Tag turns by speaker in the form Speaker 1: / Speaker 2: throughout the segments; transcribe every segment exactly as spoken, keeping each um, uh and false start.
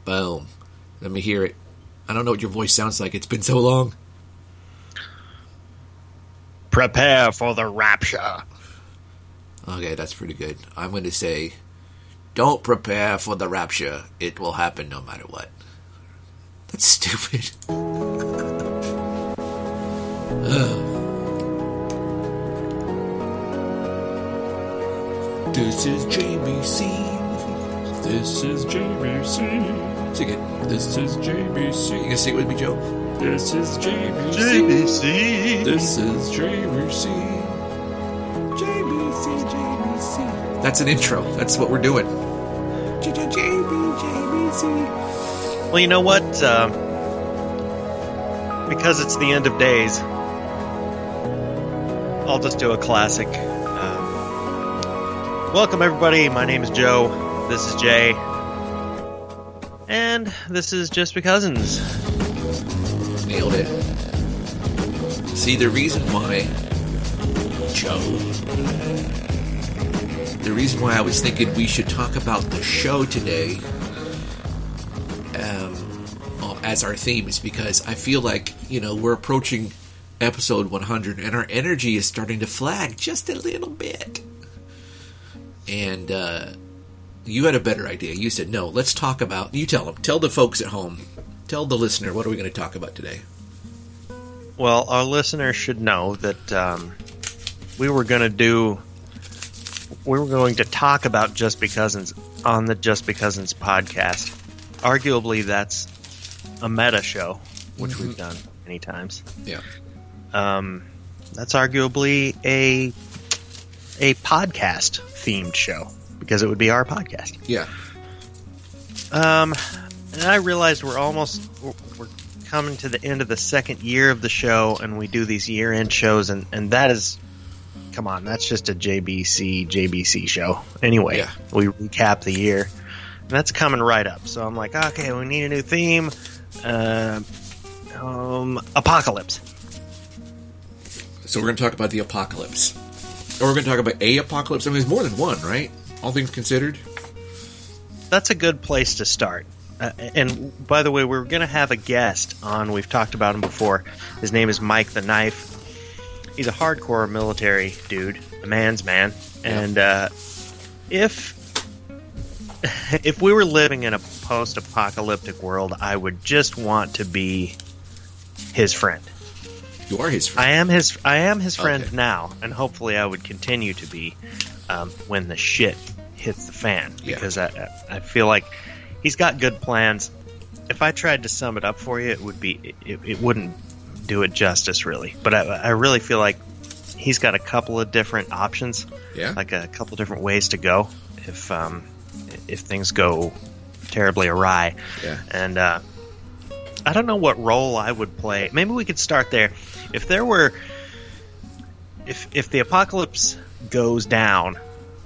Speaker 1: Boom. Let me hear it. I don't know what your voice sounds like. It's been so long.
Speaker 2: Prepare for the rapture.
Speaker 1: Okay, that's pretty good. I'm going to say, don't prepare for the rapture. It will happen no matter what. That's stupid. This is J B C. This is J B C. Sing it. This is J B C. You can sing it with me, Joe? This is J B C.
Speaker 2: J B C.
Speaker 1: This is J B C. J B C, J B C. That's an intro. That's what we're doing. J B C.
Speaker 2: Well, you know what? Uh, because it's the end of days, I'll just do a classic. Um, welcome, everybody. My name is Joe. This is Jay. And this is Just Becousins.
Speaker 1: Nailed it. See, the reason why, Joe, the reason why I was thinking we should talk about the show today um, as our theme is because I feel like, you know, we're approaching episode one hundred and our energy is starting to flag just a little bit. And uh, you had a better idea. You said, no, let's talk about, you tell them, tell the folks at home, tell the listener, what are we going to talk about today?
Speaker 2: Well, our listeners should know that um, we were going to do, we were going to talk about Just Becousins on the Just Becousins podcast. Arguably, that's a meta show, which mm-hmm. we've done many times.
Speaker 1: Yeah.
Speaker 2: Um, that's arguably a a podcast themed show because it would be our podcast.
Speaker 1: Yeah.
Speaker 2: Um, and I realized we're almost we're, we're coming to the end of the second year of the show, and we do these year end shows, and and that is, come on, that's just a J B C J B C show. Anyway,
Speaker 1: yeah.
Speaker 2: We recap the year. And that's coming right up. So I'm like, okay, we need a new theme. Uh, um, apocalypse.
Speaker 1: So we're going to talk about the apocalypse. Or we're going to talk about a apocalypse. I mean, there's more than one, right? All things considered.
Speaker 2: That's a good place to start. Uh, and by the way, we're going to have a guest on. We've talked about him before. His name is Mike the Knife. He's a hardcore military dude, a man's man. And uh, if if we were living in a post-apocalyptic world, I would just want to be his friend.
Speaker 1: You are his friend.
Speaker 2: I am his. I am his friend
Speaker 1: okay.
Speaker 2: now, and hopefully, I would continue to be um, when the shit hits the fan. Because yeah. I, I feel like he's got good plans. If I tried to sum it up for you, it would be. It, it wouldn't do it justice, really. But I, I really feel like he's got a couple of different options.
Speaker 1: Yeah.
Speaker 2: Like a couple different ways to go if um, if things go terribly awry.
Speaker 1: Yeah.
Speaker 2: And uh, I don't know what role I would play. Maybe we could start there. If there were, if if the apocalypse goes down,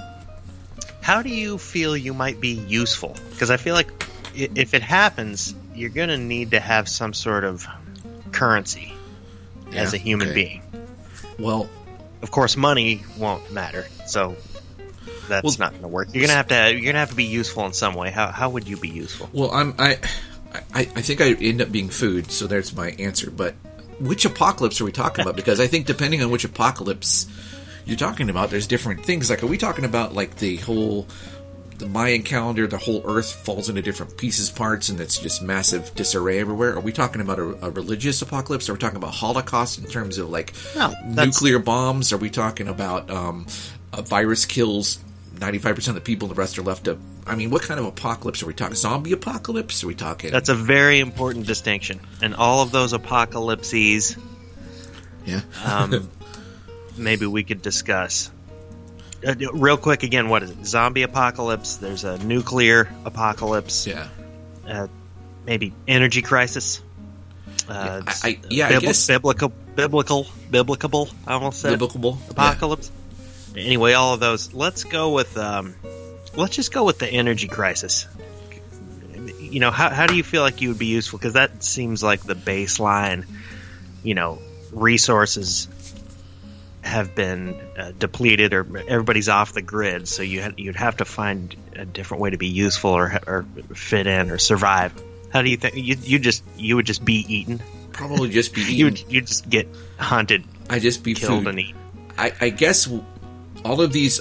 Speaker 2: how do you feel you might be useful? Because I feel like if it happens, you're going to need to have some sort of currency yeah, as a human
Speaker 1: okay.
Speaker 2: being.
Speaker 1: Well,
Speaker 2: of course, money won't matter, so that's
Speaker 1: well,
Speaker 2: not going to work. You're going to have to you're going to have to be useful in some way. How how would you be useful?
Speaker 1: Well, I'm I I, I think I end up being food, so there's my answer. But which apocalypse are we talking about? Because I think depending on which apocalypse you're talking about, there's different things. Like, are we talking about like the whole the Mayan calendar, the whole Earth falls into different pieces, parts, and it's just massive disarray everywhere? Are we talking about a, a religious apocalypse? Are we talking about Holocaust in terms of like
Speaker 2: no,
Speaker 1: nuclear bombs? Are we talking about um, a virus kills ninety-five percent of the people, and the rest are left to... I mean, what kind of apocalypse are we talking? Zombie apocalypse? Are we talking...
Speaker 2: That's a very important distinction. And all of those apocalypses...
Speaker 1: Yeah.
Speaker 2: um, maybe we could discuss. Uh, real quick, again, what is it? Zombie apocalypse. There's a nuclear apocalypse.
Speaker 1: Yeah.
Speaker 2: Uh, maybe energy crisis. Uh,
Speaker 1: yeah, I, I, yeah,
Speaker 2: bibli-
Speaker 1: I guess...
Speaker 2: Biblical, biblical, biblical, I almost said.
Speaker 1: Biblical.
Speaker 2: Apocalypse. Yeah. Anyway, all of those. Let's go with... Um, let's just go with the energy crisis. You know, how how do you feel like you would be useful? Because that seems like the baseline, you know, resources ha- have been uh, depleted, or everybody's off the grid. So you had, you'd have to find a different way to be useful, or or fit in, or survive. How do you think you you just you would just be eaten?
Speaker 1: Probably just be eaten.
Speaker 2: you would you just get hunted.
Speaker 1: I just be
Speaker 2: killed
Speaker 1: food.
Speaker 2: and eaten.
Speaker 1: I, I guess all of these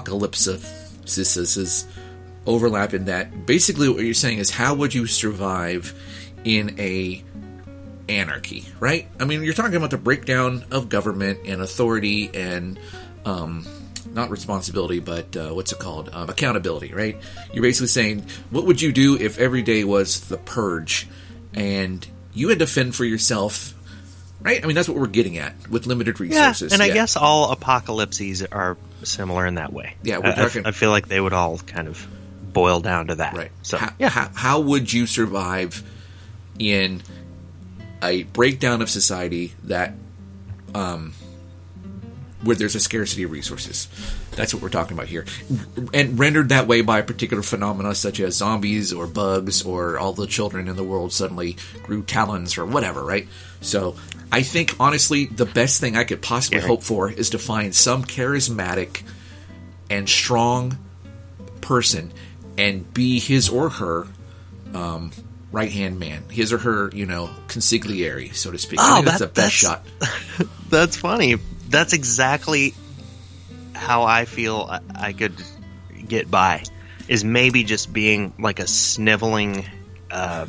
Speaker 1: apocalypses overlap in that. Basically, what you're saying is, how would you survive in a anarchy, right? I mean, you're talking about the breakdown of government and authority and um, not responsibility, but uh, what's it called? Um, accountability, right? You're basically saying, what would you do if every day was the purge and you had to fend for yourself, right? I mean, that's what we're getting at with limited resources.
Speaker 2: Yeah, and I
Speaker 1: yeah.
Speaker 2: guess all apocalypses are similar in that way.
Speaker 1: Yeah, we're
Speaker 2: I,
Speaker 1: talking.
Speaker 2: I feel like they would all kind of boil down to that.
Speaker 1: Right.
Speaker 2: So,
Speaker 1: how,
Speaker 2: yeah.
Speaker 1: how, how would you survive in a breakdown of society that, um, where there's a scarcity of resources? That's what we're talking about here, and rendered that way by a particular phenomena such as zombies or bugs, or all the children in the world suddenly grew talons or whatever. Right. So I think honestly, the best thing I could possibly
Speaker 2: Scary.
Speaker 1: hope for is to find some charismatic and strong person and be his or her um, right hand man, his or her, you know, consigliere, so to speak. I
Speaker 2: Oh,
Speaker 1: think that's
Speaker 2: that-
Speaker 1: the best
Speaker 2: that's-
Speaker 1: shot.
Speaker 2: That's funny. That's exactly how I feel I, I could get by. Is maybe just being like a sniveling, uh,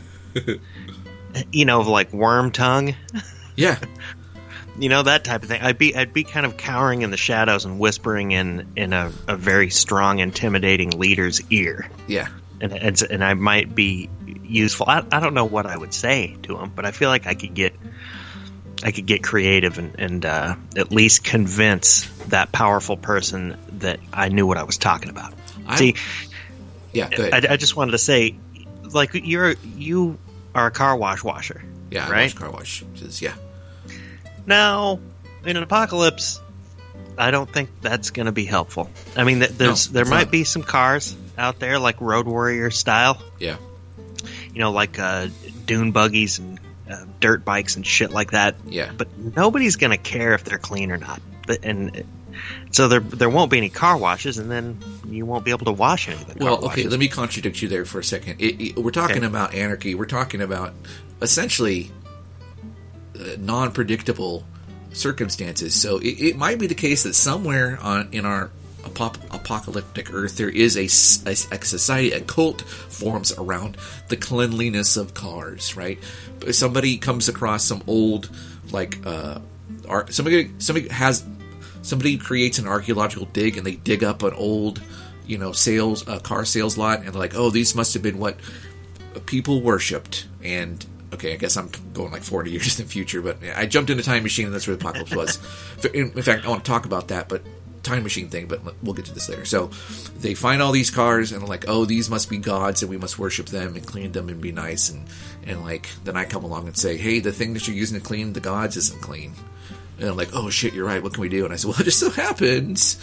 Speaker 2: you know, like worm tongue.
Speaker 1: Yeah,
Speaker 2: You know, that type of thing. I'd be I'd be kind of cowering in the shadows and whispering in in a, a very strong, intimidating leader's ear,
Speaker 1: yeah.
Speaker 2: and and, and I might be useful. I, I don't know what I would say to him, but I feel like I could get I could get creative and and uh, at least convince that powerful person that I knew what I was talking about.
Speaker 1: I'm-
Speaker 2: See,
Speaker 1: Yeah, go ahead.
Speaker 2: I, I just wanted to say, like, you're you are a car wash washer.
Speaker 1: yeah, I
Speaker 2: right?
Speaker 1: watch car wash. Just, yeah.
Speaker 2: Now, in an apocalypse, I don't think that's going to be helpful. I mean, th- there's
Speaker 1: No,
Speaker 2: there
Speaker 1: it's
Speaker 2: might
Speaker 1: not.
Speaker 2: be some cars out there like Road Warrior style,
Speaker 1: Yeah.
Speaker 2: you know, like uh, dune buggies and uh, dirt bikes and shit like that.
Speaker 1: Yeah.
Speaker 2: But nobody's going to care if they're clean or not. But, and uh, so there there won't be any car washes, and then you won't be able to wash any of the car
Speaker 1: Well, okay,
Speaker 2: washes.
Speaker 1: let me contradict you there for a second. It, it, we're talking
Speaker 2: Okay.
Speaker 1: about anarchy. We're talking about essentially uh, non-predictable circumstances. So it, it might be the case that somewhere on in our apop- apocalyptic Earth there is a, s- a s- a society, a cult forms around the cleanliness of cars. Right? But somebody comes across some old, like, uh, art. Somebody somebody has somebody creates an archaeological dig, and they dig up an old, you know, sales uh, car sales lot, and they're like, oh, these must have been what people worshipped. And okay, I guess I'm going like forty years in the future, but I jumped in a time machine, and that's where the apocalypse was. In, in fact, I want to talk about that, but time machine thing, but we'll get to this later. So they find all these cars, and they're like, oh, these must be gods, and we must worship them and clean them and be nice. And, and like, then I come along and say, hey, the thing that you're using to clean the gods isn't clean. And I'm like, oh shit, you're right, what can we do? And I said, well, it just so happens.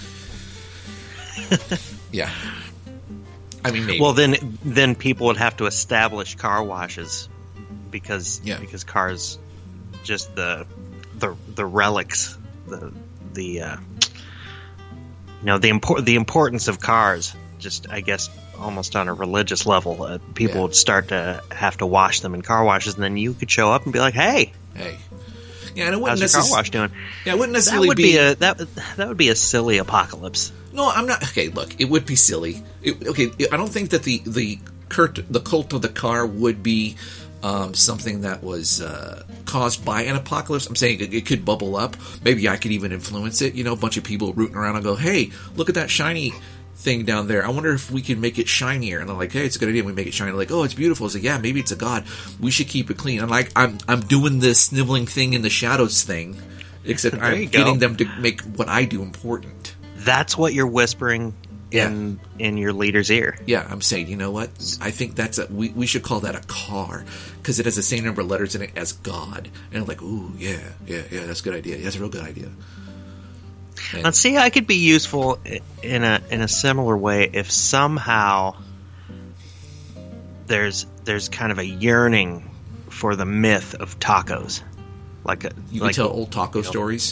Speaker 1: Yeah. I mean, maybe.
Speaker 2: Well, then then people would have to establish car washes because
Speaker 1: Yeah.
Speaker 2: because cars just the the the relics the the uh, you know the import the importance of cars, just I guess almost on a religious level, uh, people
Speaker 1: Yeah.
Speaker 2: would start to have to wash them in car washes, and then you could show up and be like, hey,
Speaker 1: hey. Yeah, and it wouldn't
Speaker 2: how's your car
Speaker 1: necess-
Speaker 2: wash doing?
Speaker 1: Yeah, it wouldn't
Speaker 2: That
Speaker 1: necessarily
Speaker 2: would be a that that would be a silly apocalypse.
Speaker 1: No, I'm not. Okay, look, it would be silly. It, okay, I don't think that the the cult, the cult of the car would be um, something that was uh, caused by an apocalypse. I'm saying it, it could bubble up. Maybe I could even influence it. You know, a bunch of people rooting around and go, "Hey, look at that shiny thing down there. I wonder if we can make it shinier." And I'm like, "Hey, it's a good idea. We make it shiny." Like, "Oh, it's beautiful." It's like, "Yeah, maybe it's a god. We should keep it clean." And like, I'm I'm doing this sniveling thing in the shadows thing, except
Speaker 2: There you
Speaker 1: I'm
Speaker 2: go.
Speaker 1: getting them to make what I do important.
Speaker 2: That's what you're whispering in in your leader's ear.
Speaker 1: Yeah, I'm saying, you know what? I think that's a we, we should call that a car because it has the same number of letters in it as God. And I'm like, ooh, yeah, yeah, yeah, that's a good idea. Yeah, that's a real good idea. And-
Speaker 2: Now, see, I could be useful i- in a in a similar way if somehow there's there's kind of a yearning for the myth of tacos, like a
Speaker 1: you
Speaker 2: like
Speaker 1: can tell old taco stories.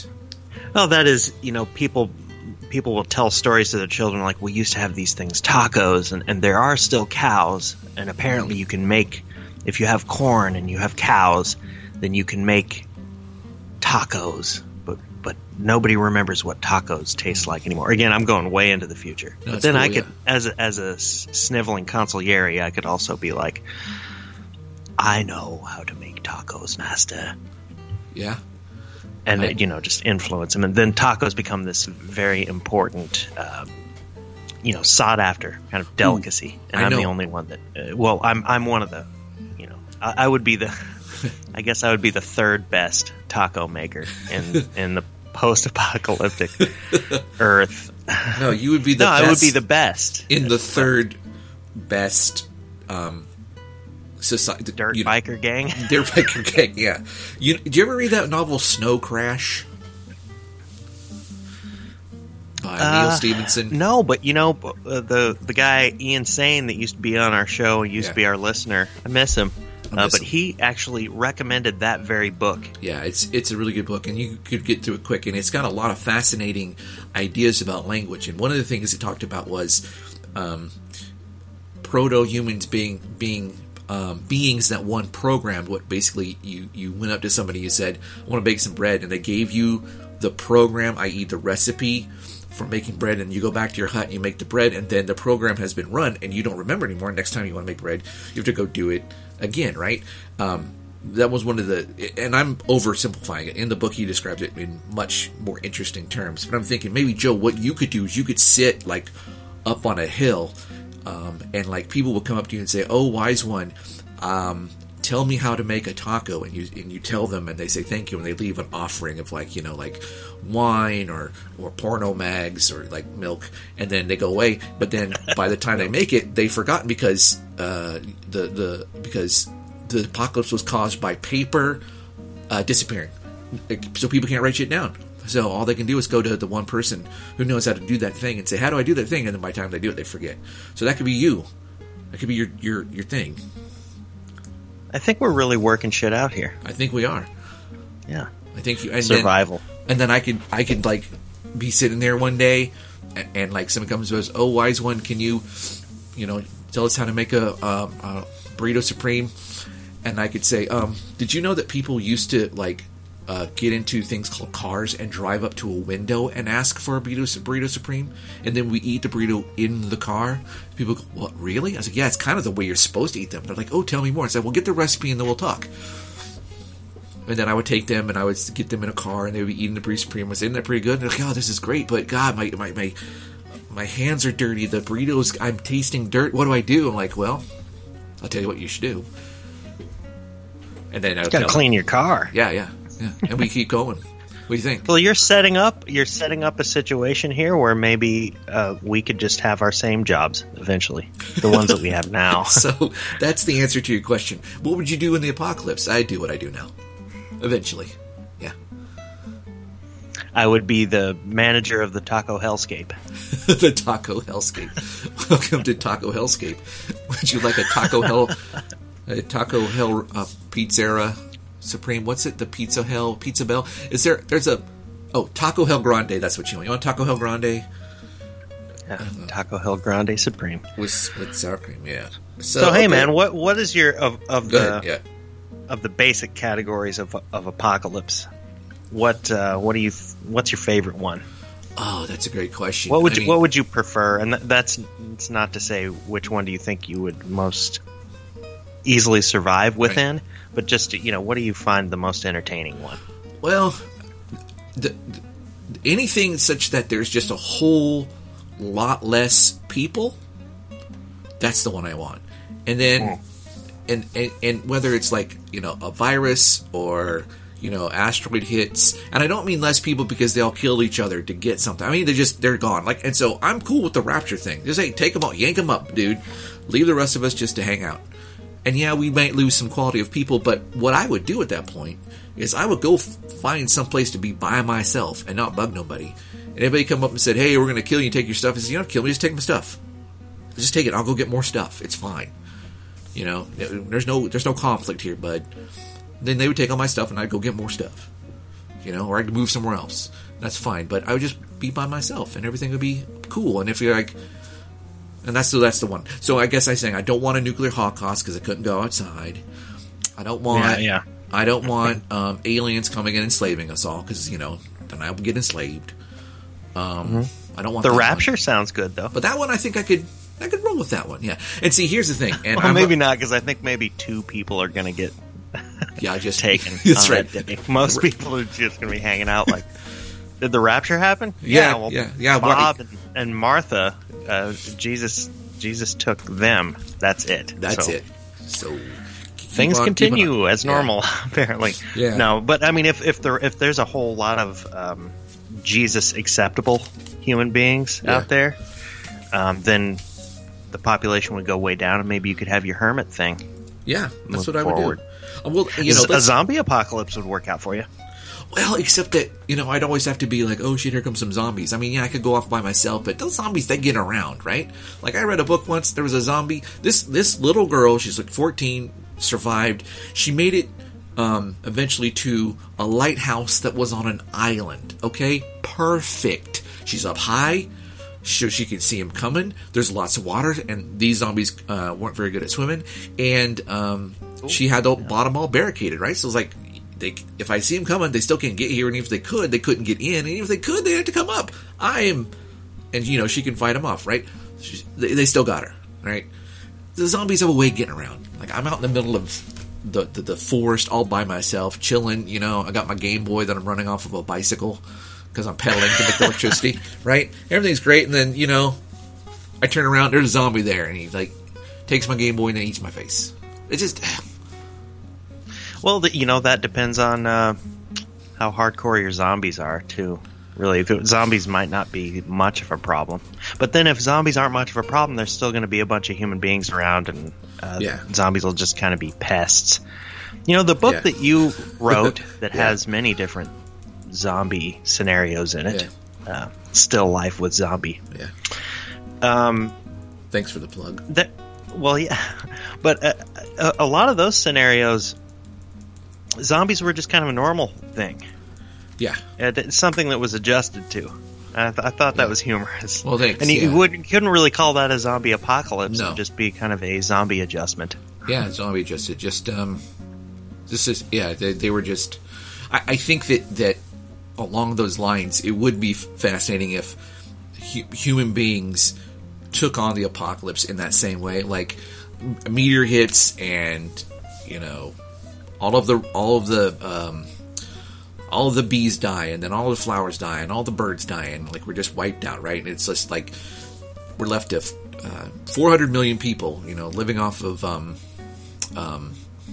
Speaker 2: Oh, that is, you know, people people will tell stories to their children like, we used to have these things, tacos, and, and there are still cows, and apparently you can make, if you have corn and you have cows, then you can make tacos. But but nobody remembers what tacos taste like anymore. Again, I'm going way into the future.
Speaker 1: No,
Speaker 2: but then
Speaker 1: cool,
Speaker 2: I could,
Speaker 1: yeah.
Speaker 2: as a, as a s- sniveling consigliere, I could also be like, I know how to make tacos, master.
Speaker 1: Yeah.
Speaker 2: And,
Speaker 1: I-
Speaker 2: you know, just influence them. And then tacos become this very important, um, you know, sought-after kind of delicacy. And
Speaker 1: I
Speaker 2: I'm
Speaker 1: know.
Speaker 2: the only one that... Uh, well, I'm I'm one of the, you know... I, I would be the... I guess I would be the third best taco maker in in the post-apocalyptic Earth.
Speaker 1: No, you would be the
Speaker 2: no,
Speaker 1: best
Speaker 2: I would be the best.
Speaker 1: in the third best um, society.
Speaker 2: Dirt
Speaker 1: you,
Speaker 2: biker gang.
Speaker 1: Dirt biker gang. Yeah. You, did you ever read that novel Snow Crash by Neil
Speaker 2: Uh,
Speaker 1: Stephenson?
Speaker 2: No, but you know, uh, the the guy Ian Sane that used to be on our show, used
Speaker 1: Yeah.
Speaker 2: to be our listener. I miss him.
Speaker 1: I
Speaker 2: Uh,
Speaker 1: miss
Speaker 2: but
Speaker 1: him.
Speaker 2: he actually recommended that very book.
Speaker 1: Yeah, it's it's a really good book, and you could get through it quick. And it's got a lot of fascinating ideas about language. And one of the things it talked about was um, proto-humans being being um, beings that one programmed. What basically you you went up to somebody, you said, "I want to bake some bread," and they gave you the program, that is, the recipe for making bread, and you go back to your hut and you make the bread, and then the program has been run, and you don't remember anymore. Next time you want to make bread, you have to go do it again, right? Um, that was one of the, and I'm oversimplifying it. In the book, he describes it in much more interesting terms. But I'm thinking maybe, Joe, what you could do is you could sit like up on a hill, um, and like people will come up to you and say, "Oh, wise one, um, tell me how to make a taco," and you and you tell them, and they say thank you, and they leave an offering of like you know like wine or or porno mags or like milk, and then they go away. But then by the time they make it, they've forgotten because uh, the the because the apocalypse was caused by paper uh, disappearing, so people can't write shit down. So all they can do is go to the one person who knows how to do that thing and say, "How do I do that thing?" And then by the time they do it, they forget. So that could be you. That could be your your your thing.
Speaker 2: I think we're really working shit out here.
Speaker 1: I think we are.
Speaker 2: Yeah,
Speaker 1: I think you and
Speaker 2: survival.
Speaker 1: Then, and then I could I could like be sitting there one day, and, and like someone comes and says, "Oh, wise one, can you, you know, tell us how to make a, um, a burrito supreme?" And I could say, um, "Did you know that people used to like uh, get into things called cars and drive up to a window and ask for a burrito, burrito supreme, and then we eat the burrito in the car?" People go, "What, really?" I was like, "Yeah, it's kind of the way you're supposed to eat them." They're like, "Oh, tell me more." I said, "Well, get the recipe and then we'll talk." And then I would take them and I would get them in a car and they would be eating the burrito supreme. I was, "Isn't that pretty good?" And they're like, "Oh, this is great, but God, my my my my hands are dirty. The burritos, I'm tasting dirt. What do I do?" I'm like, "Well, I'll tell you what you should do." And then I would
Speaker 2: Got to
Speaker 1: tell
Speaker 2: clean
Speaker 1: them,
Speaker 2: your car.
Speaker 1: yeah, yeah, yeah, and we keep going. What do you think?
Speaker 2: Well, you're setting up. You're setting up a situation here where maybe uh, we could just have our same jobs eventually, the ones that we have now.
Speaker 1: So that's the answer to your question. What would you do in the apocalypse? I'd do what I do now. Eventually. Yeah.
Speaker 2: I would be the manager of the Taco Hellscape.
Speaker 1: The Taco Hellscape. Welcome to Taco Hellscape. Would you like a Taco Hell, a Taco Hell uh, Pizzeria Supreme? What's it? The Pizza Hell, Pizza Bell? Is there, there's a, oh, Taco Hell Grande. That's what you want. You want Taco Hell Grande?
Speaker 2: Yeah, Taco Hell Grande Supreme.
Speaker 1: With, with sour cream, yeah.
Speaker 2: So, hey,
Speaker 1: okay.
Speaker 2: man, what what is your of of
Speaker 1: Go
Speaker 2: the
Speaker 1: ahead, yeah.
Speaker 2: of the basic categories of of apocalypse? What uh, what do you what's your favorite one?
Speaker 1: Oh, that's a great question.
Speaker 2: What would
Speaker 1: I
Speaker 2: you
Speaker 1: mean,
Speaker 2: what would you prefer? And th- that's it's not to say which one do you think you would most easily survive within, but just you know, what do you find the most entertaining one?
Speaker 1: Well, the, the, anything such that there's just a whole lot less people, that's the one I want. And then,
Speaker 2: Mm.
Speaker 1: and, and and whether it's like you know a virus or you know asteroid hits, and I don't mean less people because they all kill each other to get something. I mean they're just they're gone. Like, and so I'm cool with the rapture thing. Just hey, take them all, yank them up, dude. Leave the rest of us just to hang out. And yeah, we might lose some quality of people, but what I would do at that point is I would go f- find some place to be by myself and not bug nobody. And anybody come up and said, "Hey, we're going to kill you and take your stuff," I said, "You don't kill me, just take my stuff. Just take it. I'll go get more stuff. It's fine. You know, there's no there's no conflict here, bud." Then they would take all my stuff and I'd go get more stuff. You know, or I'd move somewhere else. that's fine. But I would just be by myself, and everything would be cool. And if you're like, and that's so that's the one. So I guess I'm saying I don't want a nuclear holocaust because I couldn't go outside. I don't want.
Speaker 2: Yeah, yeah.
Speaker 1: I don't want um, aliens coming and enslaving us all because you know then I would get enslaved. Um, mm-hmm. I don't want
Speaker 2: the
Speaker 1: that
Speaker 2: rapture
Speaker 1: one. Sounds
Speaker 2: good though.
Speaker 1: But that one I think I could I could roll with that one. Yeah. And see, here's the thing. And
Speaker 2: well,
Speaker 1: I'm,
Speaker 2: maybe not because I think maybe two people are going to get
Speaker 1: yeah just
Speaker 2: taken.
Speaker 1: That's
Speaker 2: on
Speaker 1: right.
Speaker 2: That day. Most people are just going to be hanging out like. Did the rapture happen?
Speaker 1: Yeah.
Speaker 2: Yeah. Well,
Speaker 1: yeah. yeah
Speaker 2: Bob and, and Martha, uh, Jesus. Jesus took them. That's it.
Speaker 1: That's
Speaker 2: so,
Speaker 1: it. So
Speaker 2: things
Speaker 1: on,
Speaker 2: continue as normal, yeah. apparently.
Speaker 1: Yeah.
Speaker 2: No, but I mean, if if there if there's a whole lot of um, Jesus acceptable human beings
Speaker 1: yeah.
Speaker 2: out there, um, then the population would go way down, and maybe you could have your hermit thing.
Speaker 1: Yeah, that's what I
Speaker 2: forward.
Speaker 1: would do. Well, you know,
Speaker 2: a zombie apocalypse would work out for you.
Speaker 1: Well, except that, you know, I'd always have to be like, oh shit, here comes some zombies. I mean, yeah, I could go off by myself, but those zombies, they get around, right? Like, I read a book once, there was a zombie. This this little girl, she's like fourteen, survived. She made it um, eventually to a lighthouse that was on an island, okay? Perfect. She's up high, so she can see him coming. There's lots of water, and these zombies uh, weren't very good at swimming. And um, she had the bottom all barricaded, right? So it was like, They, if I see them coming, they still can't get here, and even if they could, they couldn't get in, and even if they could, they had to come up. I am, and you know, she can fight them off, right? She's, they, they still got her, right? The zombies have a way of getting around. Like, I'm out in the middle of the, the, the forest all by myself, chilling, you know, I got my Game Boy that I'm running off of a bicycle, because I'm pedaling to make the electricity, right? Everything's great, and then, you know, I turn around, there's a zombie there, and he, like, takes my Game Boy and then eats my face. It's just...
Speaker 2: Well, the, you know, that depends on uh, how hardcore your zombies are, too. Really, if it, zombies might not be much of a problem. But then if zombies aren't much of a problem, there's still going to be a bunch of human beings around, and uh,
Speaker 1: yeah.
Speaker 2: zombies will just kind of be pests. You know, the book
Speaker 1: yeah.
Speaker 2: that you wrote that
Speaker 1: yeah.
Speaker 2: has many different zombie scenarios in it,
Speaker 1: yeah.
Speaker 2: uh, Still Life with Zombie.
Speaker 1: Yeah.
Speaker 2: Um,
Speaker 1: Thanks for the plug.
Speaker 2: That, well, yeah. But uh, a, a lot of those scenarios... Zombies were just kind of a normal thing.
Speaker 1: Yeah.
Speaker 2: It's something that was adjusted to. I, th- I thought that yeah. was humorous.
Speaker 1: Well, thanks.
Speaker 2: And you,
Speaker 1: yeah.
Speaker 2: you wouldn't, couldn't really call that a zombie apocalypse.
Speaker 1: No.
Speaker 2: It would just be kind of a zombie adjustment.
Speaker 1: Yeah, zombie adjusted. Just, um, this is, yeah, they, they were just, I, I think that, that along those lines, it would be fascinating if hu- human beings took on the apocalypse in that same way. Like, a meteor hits and, you know, all of the all of the um, all of the bees die, and then all the flowers die, and all the birds die, and like we're just wiped out, right? And it's just like we're left to uh, four hundred million people, you know, living off of um, um,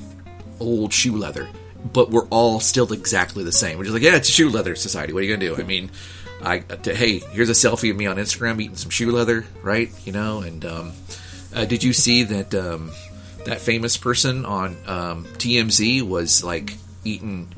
Speaker 1: old shoe leather, but we're all still exactly the same. We're just like, yeah, it's a shoe leather society. What are you gonna do? I mean, I to, hey, here's a selfie of me on Instagram eating some shoe leather, right? You know, and um, uh, did you see that? Um, That famous person on um, T M Z was like eating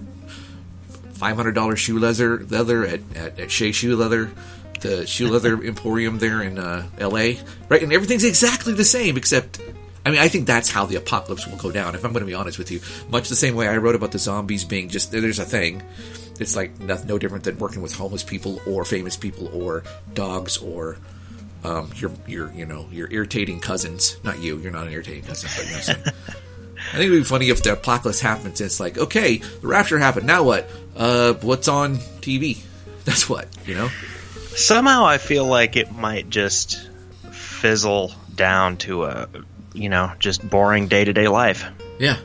Speaker 1: five hundred dollars shoe leather leather at, at, at Shea Shoe Leather, the shoe leather emporium there in uh, L A, right? And everything's exactly the same, except, I mean, I think that's how the apocalypse will go down, if I'm going to be honest with you. Much the same way I wrote about the zombies being just, there's a thing. It's like no, no different than working with homeless people or famous people or dogs or... Um, your, your, you know, your irritating cousins. Not you. You're not an irritating cousin, but you know what I'm saying. I think it would be funny if the apocalypse happens and it's like, okay, the rapture happened. Now what? Uh, what's on T V? That's what, you know?
Speaker 2: Somehow I feel like it might just fizzle down to a, you know, just boring day-to-day life.
Speaker 1: Yeah.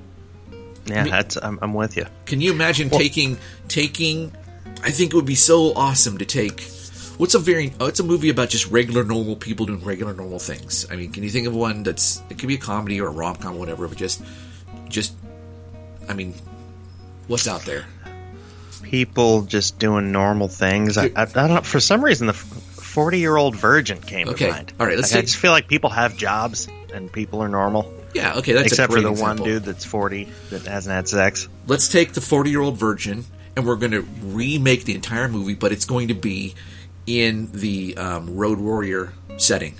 Speaker 2: Yeah,
Speaker 1: I mean,
Speaker 2: that's, I'm, I'm with you.
Speaker 1: Can you imagine well, taking, taking, I think it would be so awesome to take... What's a very? Oh, it's a movie about just regular, normal people doing regular, normal things. I mean, can you think of one that's? It could be a comedy or a rom com, whatever. But just, just, I mean, what's out there?
Speaker 2: People just doing normal things. I, I, I don't know. For some reason, the forty-year-old virgin came
Speaker 1: okay.
Speaker 2: to mind.
Speaker 1: All right, let's.
Speaker 2: Like,
Speaker 1: take...
Speaker 2: I just feel like people have jobs and people are normal.
Speaker 1: Yeah. Okay. That's
Speaker 2: except
Speaker 1: a great
Speaker 2: for the
Speaker 1: example.
Speaker 2: one dude that's forty that hasn't had sex.
Speaker 1: Let's take the forty-year-old virgin, and we're going to remake the entire movie, but it's going to be in the um, Road Warrior setting.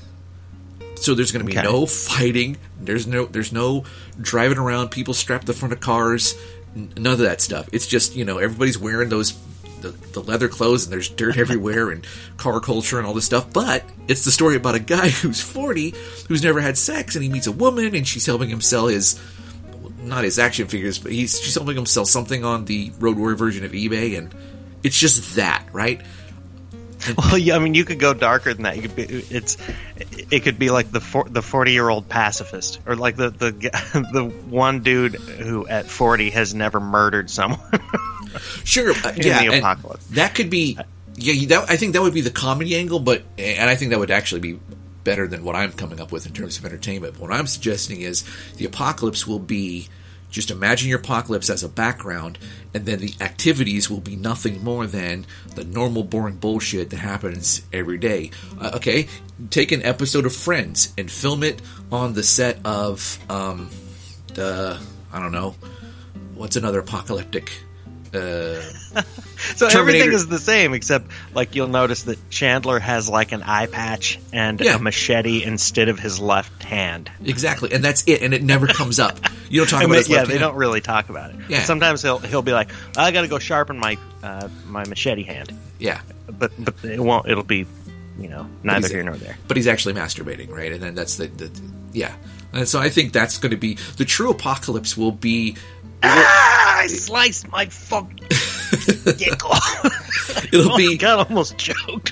Speaker 1: So there's going to be okay. no fighting. There's no there's no driving around, people strapped to the front of cars, n- none of that stuff. It's just, you know, everybody's wearing those the, the leather clothes and there's dirt everywhere and car culture and all this stuff. But it's the story about a guy who's forty, who's never had sex, and he meets a woman and she's helping him sell his, not his action figures, but he's she's helping him sell something on the Road Warrior version of eBay, and it's just that, right? And,
Speaker 2: well, yeah, I mean, you could go darker than that. You could be, it's, it could be like the for, the forty year old pacifist, or like the the the one dude who at forty has never murdered someone.
Speaker 1: Sure, uh,
Speaker 2: in
Speaker 1: yeah,
Speaker 2: the apocalypse.
Speaker 1: That could be, yeah. That, I think that would be the comedy angle, but and I think that would actually be better than what I'm coming up with in terms of entertainment. What I'm suggesting is the apocalypse will be, just imagine your apocalypse as a background, and then the activities will be nothing more than the normal, boring bullshit that happens every day. Uh, okay, take an episode of Friends and film it on the set of, um, the, I don't know, what's another apocalyptic... Uh,
Speaker 2: so
Speaker 1: Terminator.
Speaker 2: Everything is the same, except like you'll notice that Chandler has like an eye patch and
Speaker 1: Yeah.
Speaker 2: a machete instead of his left hand.
Speaker 1: Exactly, and that's it, and it never comes up. You don't talk
Speaker 2: I
Speaker 1: about
Speaker 2: mean,
Speaker 1: his
Speaker 2: yeah,
Speaker 1: left
Speaker 2: they
Speaker 1: hand.
Speaker 2: don't really talk about it.
Speaker 1: Yeah.
Speaker 2: Sometimes he'll he'll be like, I got to go sharpen my uh, my machete hand,
Speaker 1: Yeah,
Speaker 2: but but it won't. It'll be, you know, neither
Speaker 1: he's-
Speaker 2: here nor there.
Speaker 1: but he's actually masturbating, right? And then that's the, the yeah. And so I think that's going to be the true apocalypse. Will be
Speaker 2: Ah, I sliced my fucking dick off.
Speaker 1: it'll
Speaker 2: Oh,
Speaker 1: be.
Speaker 2: God, I almost choked.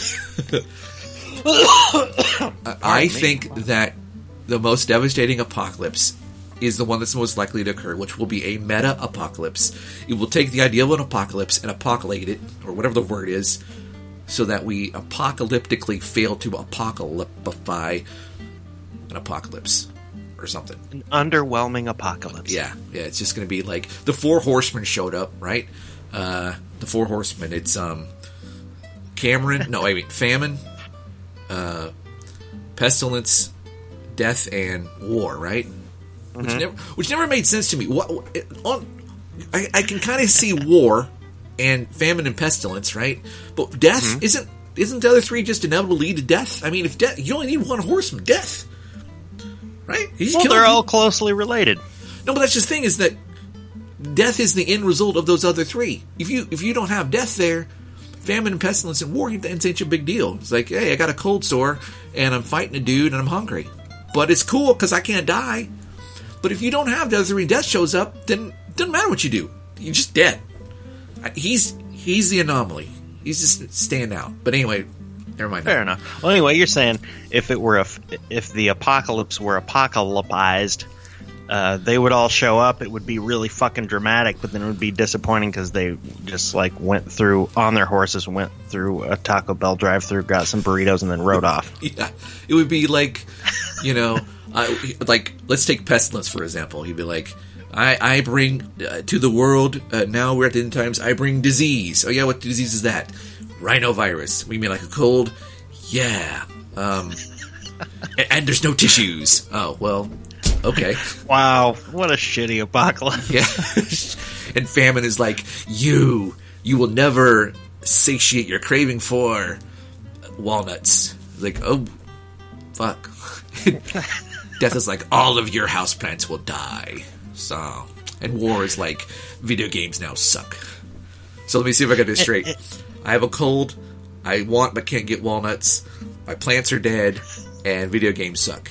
Speaker 1: I think that the most devastating apocalypse is the one that's most likely to occur, which will be a meta apocalypse. It will take the idea of an apocalypse and apocalypse it, or whatever the word is, so that we apocalyptically fail to apocalyptify an apocalypse or something.
Speaker 2: An underwhelming apocalypse.
Speaker 1: Yeah, yeah, it's just going to be like the Four Horsemen showed up, right? Uh, the Four Horsemen. It's um, Cameron. No, wait, wait, famine, uh, pestilence, death, and war, right? Which
Speaker 2: Mm-hmm.
Speaker 1: never, which never made sense to me. What, on, I, I can kind of see war and famine and pestilence, right? But death
Speaker 2: Mm-hmm.
Speaker 1: isn't. Isn't the other three just inevitable lead to death? I mean, if death, you only need one horseman, death, right? He's
Speaker 2: Well,
Speaker 1: killing
Speaker 2: they're
Speaker 1: people.
Speaker 2: all closely related.
Speaker 1: No, but that's just the thing, is that death is the end result of those other three. If you if you don't have death there, famine and pestilence and war ain't ain't such a big deal. It's like, hey, I got a cold sore and I'm fighting a dude and I'm hungry, but it's cool because I can't die. But if you don't have the other three, death shows up, then it doesn't matter what you do. You're just dead. He's he's the anomaly. He's just stand out. But anyway, never mind.
Speaker 2: Fair enough. Well, anyway, you're saying if it were a, if the apocalypse were apocalypized, uh, they would all show up. It would be really fucking dramatic, but then it would be disappointing because they just like went through on their horses, went through a Taco Bell drive-through, got some burritos, and then rode off.
Speaker 1: Yeah, it would be like, you know, uh, like let's take pestilence for example. He'd be like, I, I bring uh, to the world, uh, now we're at the end times, I bring disease. Oh yeah, what disease is that? Rhinovirus. We mean like a cold? Yeah. Um, and, and there's no tissues. Oh, well, okay.
Speaker 2: Wow, what a shitty apocalypse!
Speaker 1: Yeah. And famine is like, you, you will never satiate your craving for walnuts. Like, oh, fuck. Death is like, all of your houseplants will die. So, and war is like, video games now suck. So let me see if I got this straight. I have a cold, I want but can't get walnuts, my plants are dead, and video games suck.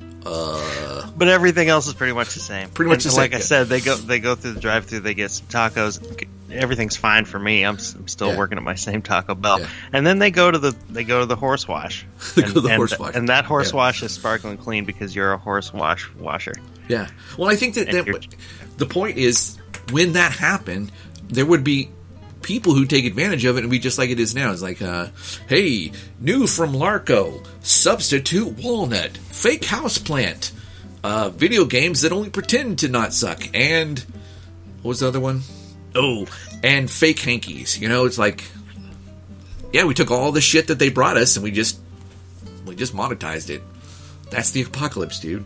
Speaker 1: Uh,
Speaker 2: But everything else is pretty much the same.
Speaker 1: Pretty much
Speaker 2: And
Speaker 1: the
Speaker 2: Like
Speaker 1: same,
Speaker 2: I
Speaker 1: yeah.
Speaker 2: said, they go they go through the drive-through, they get some tacos. Everything's fine for me. I'm, s- I'm still
Speaker 1: Yeah.
Speaker 2: working at my same Taco Bell.
Speaker 1: Yeah.
Speaker 2: And then they go to the they go to the horse wash.
Speaker 1: They
Speaker 2: and,
Speaker 1: go to the
Speaker 2: and,
Speaker 1: horse wash.
Speaker 2: and that horse
Speaker 1: Yeah.
Speaker 2: wash is sparkling clean because you're a horse wash washer.
Speaker 1: Yeah. Well, I think that,
Speaker 2: And
Speaker 1: that
Speaker 2: you're-
Speaker 1: the point is, when that happened, there would be people who take advantage of it and be just like it is now. It's like, uh, hey, new from Larco, substitute walnut, fake houseplant, uh, video games that only pretend to not suck, and what was the other one? Oh, and fake hankies. You know, it's like, yeah, we took all the shit that they brought us and we just we just monetized it. That's the apocalypse, dude.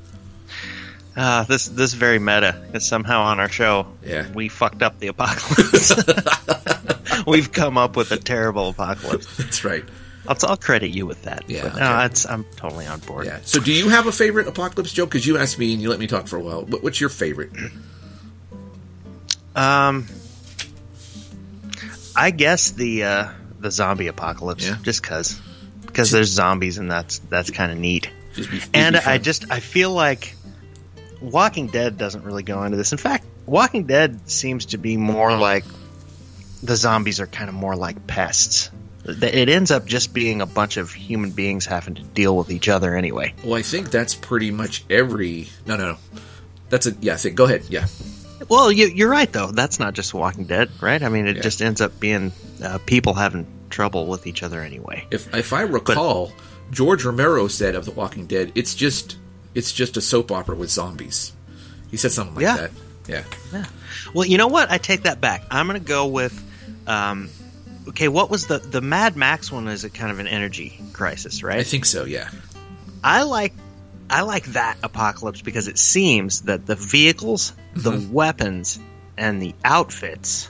Speaker 2: Uh, this this is very meta because somehow on our show
Speaker 1: Yeah.
Speaker 2: we fucked up the apocalypse. We've come up with a terrible apocalypse.
Speaker 1: That's right.
Speaker 2: I'll, I'll credit you with that.
Speaker 1: Yeah,
Speaker 2: But
Speaker 1: okay.
Speaker 2: no, that's, I'm totally on board.
Speaker 1: Yeah. So, do you have a favorite apocalypse joke? Because you asked me and you let me talk for a while. What- What's your favorite?
Speaker 2: Um, I guess the uh, the zombie apocalypse,
Speaker 1: Yeah.
Speaker 2: just cause, because there's zombies and that's that's kind of neat.
Speaker 1: Just be,
Speaker 2: And
Speaker 1: be fun.
Speaker 2: I just I feel like Walking Dead doesn't really go into this. In fact, Walking Dead seems to be more like the zombies are kind of more like pests. It ends up just being a bunch of human beings having to deal with each other anyway.
Speaker 1: Well, I think that's pretty much every. No, no, no. That's a yeah. I think. Go ahead. Yeah.
Speaker 2: Well, you, you're right though. That's not just Walking Dead, right? I mean, it
Speaker 1: Yeah.
Speaker 2: just ends up being uh, people having trouble with each other anyway.
Speaker 1: If if I recall, George Romero said of The Walking Dead, it's just it's just a soap opera with zombies. He said something like
Speaker 2: Yeah.
Speaker 1: that. Yeah.
Speaker 2: Yeah. Well, you know what? I take that back. I'm going to go with. Um, okay, what was the the Mad Max one? Is a kind of an energy crisis, right?
Speaker 1: I think so. Yeah.
Speaker 2: I like I like that apocalypse because it seems that the vehicles, the
Speaker 1: Mhm.
Speaker 2: weapons, and the outfits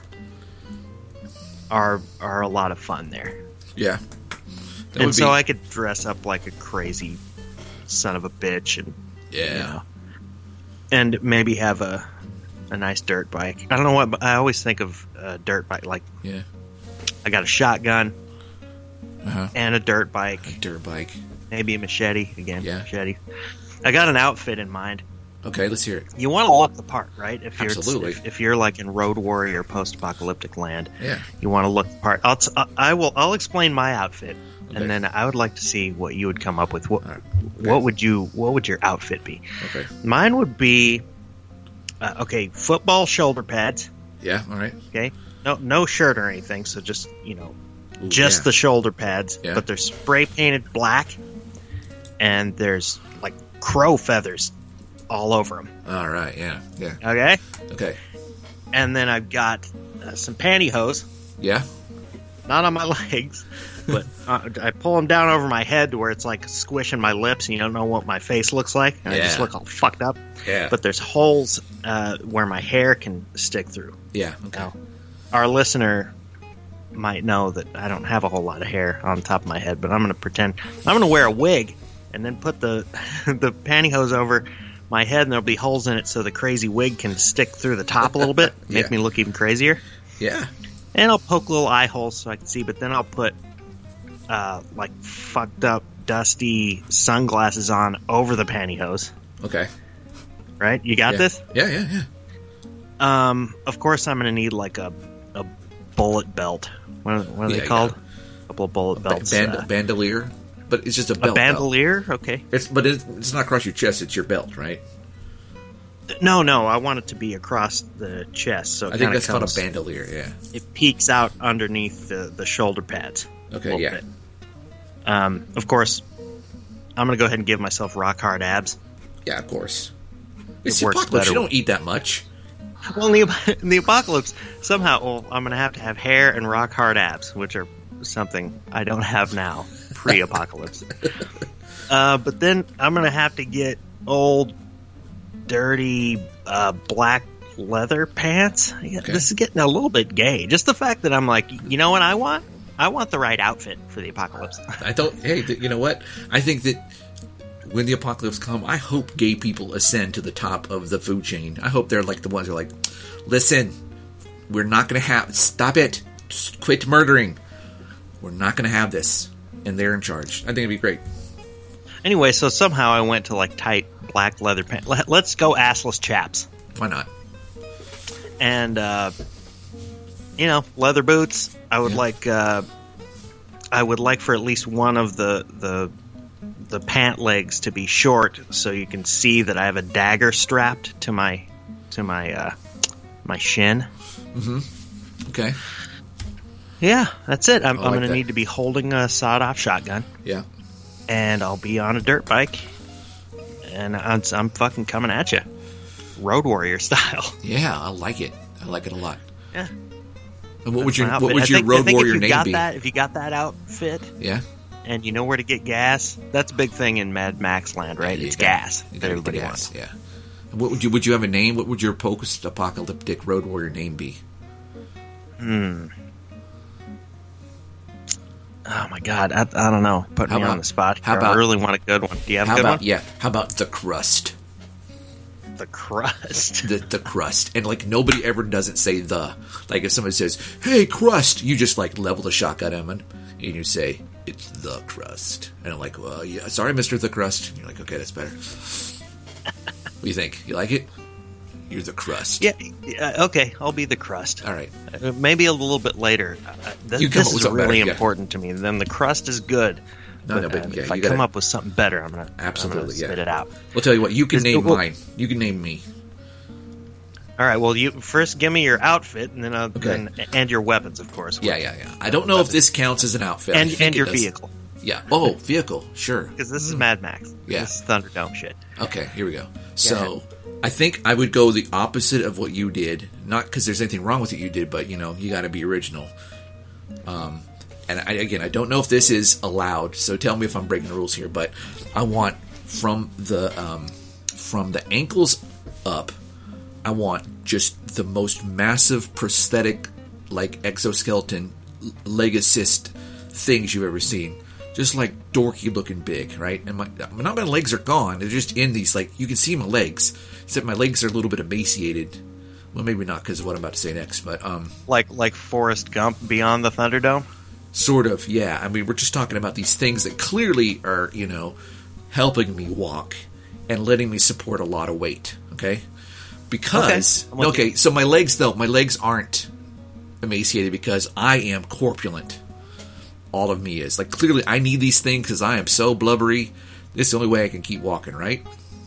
Speaker 2: are are a lot of fun there.
Speaker 1: Yeah. That
Speaker 2: And
Speaker 1: would
Speaker 2: so
Speaker 1: be-
Speaker 2: I could dress up like a crazy son of a bitch and
Speaker 1: yeah.
Speaker 2: you know, and maybe have a a nice dirt bike. I don't know what, but I always think of a dirt bike. Like
Speaker 1: Yeah.
Speaker 2: I got a shotgun
Speaker 1: Uh-huh.
Speaker 2: and a dirt bike,
Speaker 1: A dirt bike.
Speaker 2: maybe a machete again.
Speaker 1: Yeah.
Speaker 2: Machete. I got an outfit in mind.
Speaker 1: Okay, let's hear it.
Speaker 2: You want to look the part, right? If you're
Speaker 1: Absolutely.
Speaker 2: if, if you're like in Road Warrior post-apocalyptic land,
Speaker 1: Yeah.
Speaker 2: you want to look the part. I'll t- I will I'll explain my outfit,
Speaker 1: Okay.
Speaker 2: and then I would like to see what you would come up with. What
Speaker 1: All right.
Speaker 2: what would you what would your outfit be?
Speaker 1: Okay.
Speaker 2: Mine would be uh, okay, football shoulder pads.
Speaker 1: Yeah. All right.
Speaker 2: Okay, no no shirt or anything, so just you know
Speaker 1: Ooh,
Speaker 2: just
Speaker 1: yeah.
Speaker 2: the shoulder pads,
Speaker 1: Yeah.
Speaker 2: but they're spray painted black, and there's like crow feathers all over them.
Speaker 1: All right. Yeah. Yeah.
Speaker 2: Okay.
Speaker 1: Okay.
Speaker 2: And then I've got uh, some pantyhose,
Speaker 1: Yeah.
Speaker 2: not on my legs, but uh, I pull them down over my head to where it's like squishing my lips, and you don't know what my face looks like, and I just
Speaker 1: Yeah.
Speaker 2: look all fucked up.
Speaker 1: Yeah.
Speaker 2: But there's holes uh, where my hair can stick through.
Speaker 1: yeah. Okay.
Speaker 2: Now, our listener might know that I don't have a whole lot of hair on top of my head, but I'm going to pretend I'm going to wear a wig and then put the the pantyhose over my head, and there'll be holes in it so the crazy wig can stick through the top a little bit, make
Speaker 1: Yeah.
Speaker 2: me look even crazier.
Speaker 1: Yeah.
Speaker 2: And I'll poke little eye holes so I can see, but then I'll put uh, like fucked up, dusty sunglasses on over the pantyhose.
Speaker 1: Okay.
Speaker 2: Right? You got
Speaker 1: yeah.
Speaker 2: this?
Speaker 1: Yeah. Yeah. Yeah.
Speaker 2: Um, of course, I'm going to need like a a bullet belt. What are, what are
Speaker 1: Yeah,
Speaker 2: they called?
Speaker 1: yeah.
Speaker 2: A couple of bullet
Speaker 1: Ba-
Speaker 2: belts.
Speaker 1: band-
Speaker 2: uh,
Speaker 1: bandolier, but it's just a
Speaker 2: a
Speaker 1: belt. belt.
Speaker 2: bandolier? Okay.
Speaker 1: It's but it's, it's not across your chest. It's your belt, right?
Speaker 2: No, no, I want it to be across the chest, so it
Speaker 1: I think
Speaker 2: kinda
Speaker 1: that's called a
Speaker 2: comes-
Speaker 1: bandolier. Yeah.
Speaker 2: It peeks out underneath the, the shoulder pads. a
Speaker 1: Okay.
Speaker 2: little
Speaker 1: Yeah.
Speaker 2: bit. Um, of course, I'm going to go ahead and give myself rock hard abs.
Speaker 1: Yeah. Of course.
Speaker 2: It
Speaker 1: It's the
Speaker 2: works
Speaker 1: apocalypse. You
Speaker 2: better.
Speaker 1: don't eat that much.
Speaker 2: Well, in the, in the apocalypse, somehow, well, I'm going to have to have hair and rock hard abs, which are something I don't have now, pre-apocalypse. uh, but then I'm going to have to get old, dirty, uh, black leather pants. Yeah,
Speaker 1: Okay.
Speaker 2: This is getting a little bit gay. Just the fact that I'm like, you know what I want? I want the right outfit for the apocalypse.
Speaker 1: I don't. Hey, th- you know what? I think that when the apocalypse come, I hope gay people ascend to the top of the food chain. I hope they're like the ones who are like, listen, we're not going to have. Stop it. Just quit murdering. We're not going to have this, and they're in charge. I think it'd be great.
Speaker 2: Anyway, so somehow I went to like tight black leather pants. Let, let's go assless chaps.
Speaker 1: Why not?
Speaker 2: And uh, you know, leather boots. I would
Speaker 1: Yeah.
Speaker 2: like. Uh, I would like for at least one of the the the pant legs to be short, so you can see that I have a dagger strapped to my to my uh, my shin.
Speaker 1: Okay.
Speaker 2: Yeah, that's it. I'm,
Speaker 1: I
Speaker 2: I'm
Speaker 1: like
Speaker 2: going to
Speaker 1: that.
Speaker 2: need to be holding a sawed-off shotgun,
Speaker 1: Yeah.
Speaker 2: and I'll be on a dirt bike, and I'm, I'm fucking coming at you, Road Warrior style.
Speaker 1: Yeah. I like it. I like it a lot.
Speaker 2: Yeah.
Speaker 1: And what would
Speaker 2: That's
Speaker 1: your
Speaker 2: my
Speaker 1: what
Speaker 2: outfit.
Speaker 1: would
Speaker 2: I
Speaker 1: your
Speaker 2: think- I
Speaker 1: road
Speaker 2: think
Speaker 1: warrior
Speaker 2: if you
Speaker 1: name
Speaker 2: got
Speaker 1: be?
Speaker 2: That, if you got that outfit,
Speaker 1: Yeah.
Speaker 2: and you know where to get gas, that's a big thing in Mad Max land, right?
Speaker 1: Yeah, you
Speaker 2: It's
Speaker 1: gotta-
Speaker 2: gas
Speaker 1: you
Speaker 2: that
Speaker 1: gotta
Speaker 2: everybody
Speaker 1: get
Speaker 2: wants.
Speaker 1: gas, Yeah. And what would you would you have a name? What would your post-apocalyptic road warrior name be?
Speaker 2: Hmm. Oh my god, I, I don't know. Put
Speaker 1: How
Speaker 2: me
Speaker 1: about-
Speaker 2: on the spot.
Speaker 1: how
Speaker 2: here.
Speaker 1: about-
Speaker 2: I really want a good one. Do you have a
Speaker 1: How
Speaker 2: good
Speaker 1: about
Speaker 2: one?
Speaker 1: yeah? How about the crust?
Speaker 2: the crust.
Speaker 1: The the crust. And like nobody ever doesn't say the. Like if somebody says, "Hey, crust," you just like level the shotgun at them and you say, "It's the crust." And I'm like, "Well, yeah, sorry, Mister The Crust." And you're like, "Okay, that's better." What do you think? You like it? You're the crust.
Speaker 2: Yeah, yeah, okay, I'll be the crust.
Speaker 1: All right.
Speaker 2: Uh, maybe a little bit later. Uh, th-
Speaker 1: You come
Speaker 2: this
Speaker 1: up with
Speaker 2: is
Speaker 1: something
Speaker 2: really
Speaker 1: better, yeah.
Speaker 2: important to me. Then the crust is good.
Speaker 1: No,
Speaker 2: but,
Speaker 1: no, but
Speaker 2: uh,
Speaker 1: yeah,
Speaker 2: if I
Speaker 1: you
Speaker 2: come
Speaker 1: gotta-
Speaker 2: up with something better, I'm gonna
Speaker 1: Absolutely,
Speaker 2: I'm gonna
Speaker 1: yeah.
Speaker 2: spit it out.
Speaker 1: We'll tell you what. You can
Speaker 2: Is-
Speaker 1: name
Speaker 2: well-
Speaker 1: mine. You can name me.
Speaker 2: All right. Well, you first give me your outfit, and then, uh,
Speaker 1: Okay.
Speaker 2: then and your weapons, of course.
Speaker 1: Yeah, yeah, yeah. I don't know if this counts as an outfit. I
Speaker 2: and
Speaker 1: think
Speaker 2: and
Speaker 1: it
Speaker 2: your
Speaker 1: does.
Speaker 2: vehicle,
Speaker 1: Yeah. Oh, vehicle. Sure.
Speaker 2: because this is Mad Max.
Speaker 1: Yeah.
Speaker 2: This is Thunderdome shit.
Speaker 1: Okay, here we go. So, I think I would go the opposite of what you did. Not because there's anything wrong with what you did, but, you know, you got to be original. Um, and I, again, I don't know if this is allowed, so tell me if I'm breaking the rules here. But I want from the um, from the ankles up, I want just the most massive prosthetic, like exoskeleton, leg assist things you've ever seen. Just like dorky looking big, right? And my not my legs are gone; they're just in these. Like you can see my legs, except my legs are a little bit emaciated. Well, maybe not because of what I'm about to say next, but um,
Speaker 2: Like like Forrest Gump Beyond the Thunderdome.
Speaker 1: sort of, yeah. I mean, we're just talking about these things that clearly are, you know, helping me walk and letting me support a lot of weight. Okay, because
Speaker 2: Okay, I'm with
Speaker 1: okay,
Speaker 2: you.
Speaker 1: so my legs though, my legs aren't emaciated because I am corpulent. All of me is like clearly I need these things because I am so blubbery. This is the only way I can keep walking, right?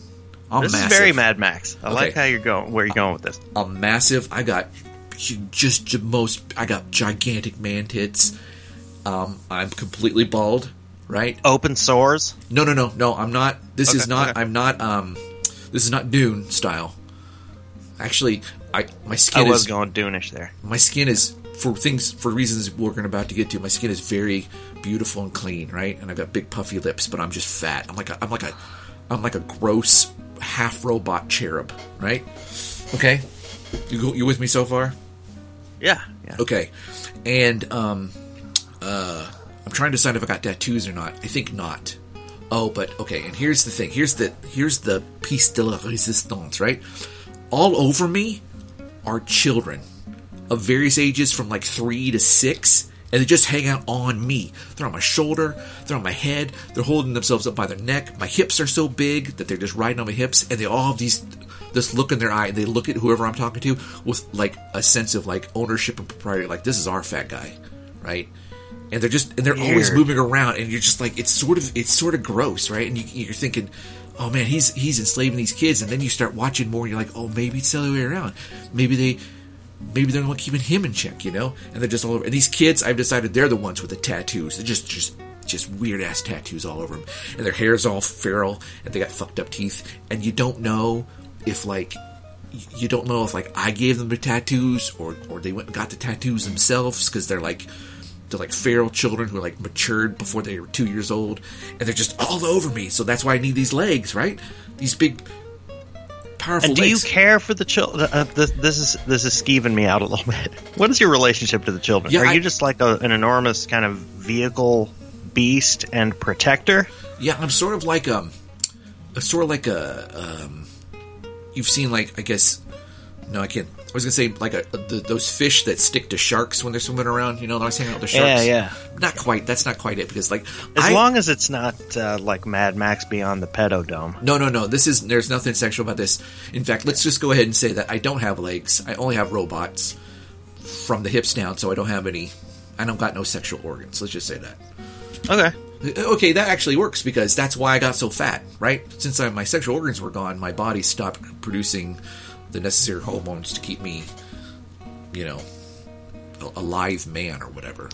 Speaker 1: I'm
Speaker 2: This
Speaker 1: massive.
Speaker 2: is very Mad Max. I
Speaker 1: Okay.
Speaker 2: like how you're going. Where you're going with this?
Speaker 1: I'm massive. I got hu- just j- most. I got gigantic man tits. Um, I'm completely bald, right?
Speaker 2: Open sores.
Speaker 1: No, no, no, no. I'm not. This is
Speaker 2: Okay,
Speaker 1: not.
Speaker 2: okay.
Speaker 1: I'm not. Um, this is not Dune style. Actually, I my
Speaker 2: I
Speaker 1: skin
Speaker 2: was
Speaker 1: is
Speaker 2: going Dune-ish there.
Speaker 1: my skin is for things for reasons we're going about to get to. My skin is very beautiful and clean, right? And I've got big puffy lips, but I'm just fat. I'm like a, I'm like a I'm like a gross half robot cherub, right? Okay, you go, you with me so far?
Speaker 2: Yeah. Yeah.
Speaker 1: Okay, and um, uh, I'm trying to decide if I got tattoos or not. I think not. Oh, but okay. And here's the thing. Here's the here's the piece de la résistance, right? All over me are children of various ages, from like three to six, and they just hang out on me. They're on my shoulder. They're on my head. They're holding themselves up by their neck. My hips are so big that they're just riding on my hips, and they all have these this look in their eye. They look at whoever I'm talking to with like a sense of like ownership and propriety. Like, this is our fat guy, right? And they're just and they're always
Speaker 2: Weird.
Speaker 1: moving around, and you're just like, it's sort of it's sort of gross, right? And you, you're thinking, oh man, he's he's enslaving these kids, and then you start watching more, and you're like, oh, maybe it's the other way around. Maybe they maybe they're not keeping him in check, you know? And they're just all over. And these kids, I've decided they're the ones with the tattoos. They're just just just weird ass tattoos all over them, and their hair's all feral, and they got fucked up teeth, and you don't know if like. You don't know if like I gave them the tattoos or, or they went and got the tattoos themselves because they're like they're like feral children who are like matured before they were two years old, and they're just all over me. So that's why I need these legs, right? These big, powerful
Speaker 2: And do
Speaker 1: legs.
Speaker 2: you care for the children? Uh, this, this is this is skeeving me out a little bit. What is your relationship to the children?
Speaker 1: Yeah,
Speaker 2: Are
Speaker 1: I-
Speaker 2: you just like a, an enormous kind of vehicle beast and protector?
Speaker 1: Yeah, I'm sort of like um, a sort of like a um, you've seen like I guess no, I can't. I was gonna say like a, the, those fish that stick to sharks when they're swimming around. You know, they're always hanging out with the sharks.
Speaker 2: Yeah, yeah.
Speaker 1: Not quite. That's not quite it because like
Speaker 2: As
Speaker 1: I,
Speaker 2: long as it's not uh, like Mad Max Beyond the Pedodome.
Speaker 1: No, no, no. This is there's nothing sexual about this. In fact, let's just go ahead and say that I don't have legs. I only have robots from the hips down, so I don't have any. I don't got no sexual organs. Let's just say that.
Speaker 2: Okay.
Speaker 1: Okay, that actually works because that's why I got so fat, right? Since I, my sexual organs were gone, my body stopped producing the necessary hormones to keep me, you know, a, a live man or whatever.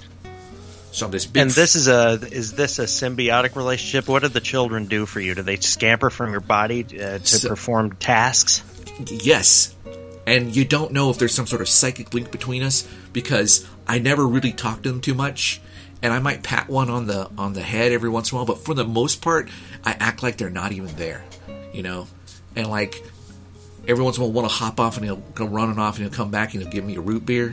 Speaker 1: So I'm this big.
Speaker 2: And this is a is this a symbiotic relationship? What do the children do for you? Do they scamper from your body uh, to
Speaker 1: So-
Speaker 2: perform tasks?
Speaker 1: Yes. And you don't know if there's some sort of psychic link between us because I never really talk to them too much. And I might pat one on the on the head every once in a while, but for the most part, I act like they're not even there, you know? And like, every once in a while, want to hop off and he'll go running off and he'll come back and he'll give me a root beer.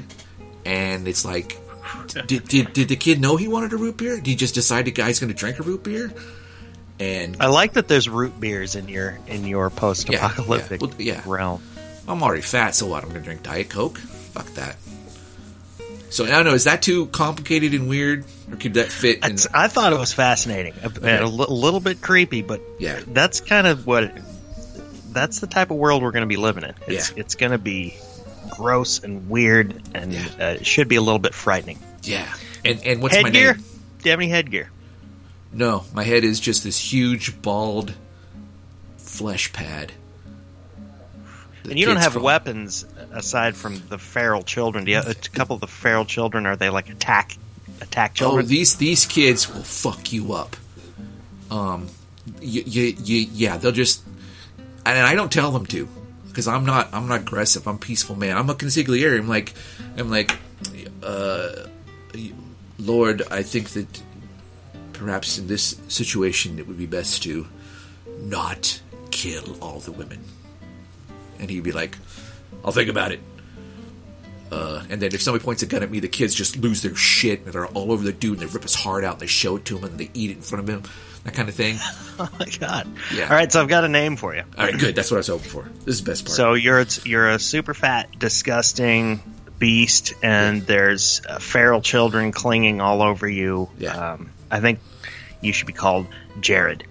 Speaker 1: And it's like, did, did, did the kid know he wanted a root beer? Did he just decide the guy's going to drink a root beer? And
Speaker 2: I like that there's root beers in your in your post-apocalyptic
Speaker 1: yeah, yeah. Well, yeah.
Speaker 2: realm.
Speaker 1: I'm already fat, so what? I'm going to drink Diet Coke? Fuck that. So I don't know. Is that too complicated and weird, or could that fit? In...
Speaker 2: I thought it was fascinating, a,
Speaker 1: Okay.
Speaker 2: a li- little bit creepy, but
Speaker 1: Yeah.
Speaker 2: that's kind of what. It, that's the type of world we're going to be living in. It's,
Speaker 1: Yeah.
Speaker 2: it's going to be gross and weird, and
Speaker 1: Yeah.
Speaker 2: uh, it should be a little bit frightening.
Speaker 1: Yeah. And and what's my
Speaker 2: Headgear?
Speaker 1: name?
Speaker 2: Do you have any headgear?
Speaker 1: No, my head is just this huge bald flesh pad. that
Speaker 2: And you don't
Speaker 1: kids
Speaker 2: have
Speaker 1: call-
Speaker 2: weapons aside from the feral children. Do you have a couple of the feral children? Are they like attack attack
Speaker 1: Oh,
Speaker 2: children?
Speaker 1: these these kids will fuck you up. Um, you, you, you, yeah, they'll just, and I don't tell them to, because I'm not I'm not aggressive. I'm a peaceful man. I'm a consigliere. I'm like I'm like, uh, Lord, I think that perhaps in this situation it would be best to not kill all the women. And he'd be like, I'll think about it. Uh, and then if somebody points a gun at me, the kids just lose their shit and they're all over the dude and they rip his heart out and they show it to him and they eat it in front of him. That kind of thing.
Speaker 2: Oh my god!
Speaker 1: Yeah.
Speaker 2: All right, so I've got a name for you.
Speaker 1: All right, good. That's what I was hoping for. This is the best part.
Speaker 2: So you're you're a super fat, disgusting beast, and there's uh, feral children clinging all over you.
Speaker 1: Yeah.
Speaker 2: Um, I think you should be called Jared.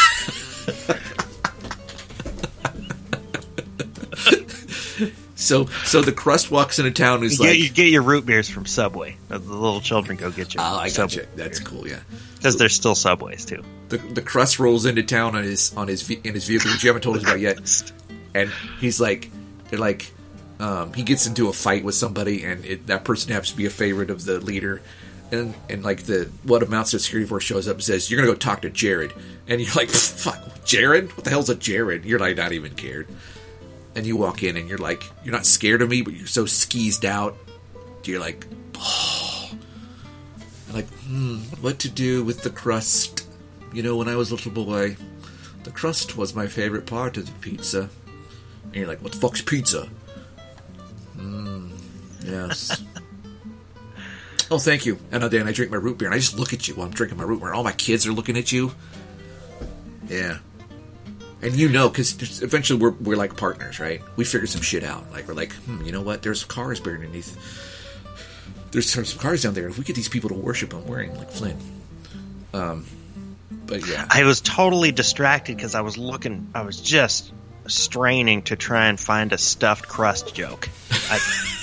Speaker 1: So, so the crust walks into town and is
Speaker 2: You,
Speaker 1: like,
Speaker 2: get, you get your root beers from Subway. The little children go get you.
Speaker 1: oh, I got
Speaker 2: Subway
Speaker 1: you. That's cool, yeah.
Speaker 2: Because there's still Subways too.
Speaker 1: The the crust rolls into town on his on his ve- in his vehicle, which you haven't told us about yet. And he's like, they're like, um, he gets into a fight with somebody, and it, that person happens to be a favorite of the leader. And and like the what amounts to security force shows up and says, "You're gonna go talk to Jared." And you're like, "Fuck, Jared? What the hell's a Jared?" You're like, not even cared. And you walk in and you're like, you're not scared of me, but you're so skeezed out. You're like, oh. You're like, hmm, what to do with the crust? You know, when I was a little boy, the crust was my favorite part of the pizza. And you're like, what the fuck's pizza? Hmm, yes. Oh, thank you. And then I drink my root beer, and I just look at you while I'm drinking my root beer. All my kids are looking at you. Yeah. And you know, because eventually we're, we're like partners, right? We figure some shit out. Like, we're like, hmm, you know what? There's cars buried underneath. There's some, some cars down there. If we get these people to worship, I'm wearing like Flynn. Um, but yeah.
Speaker 2: I was totally distracted because I was looking. I was just straining to try and find a stuffed crust joke. I,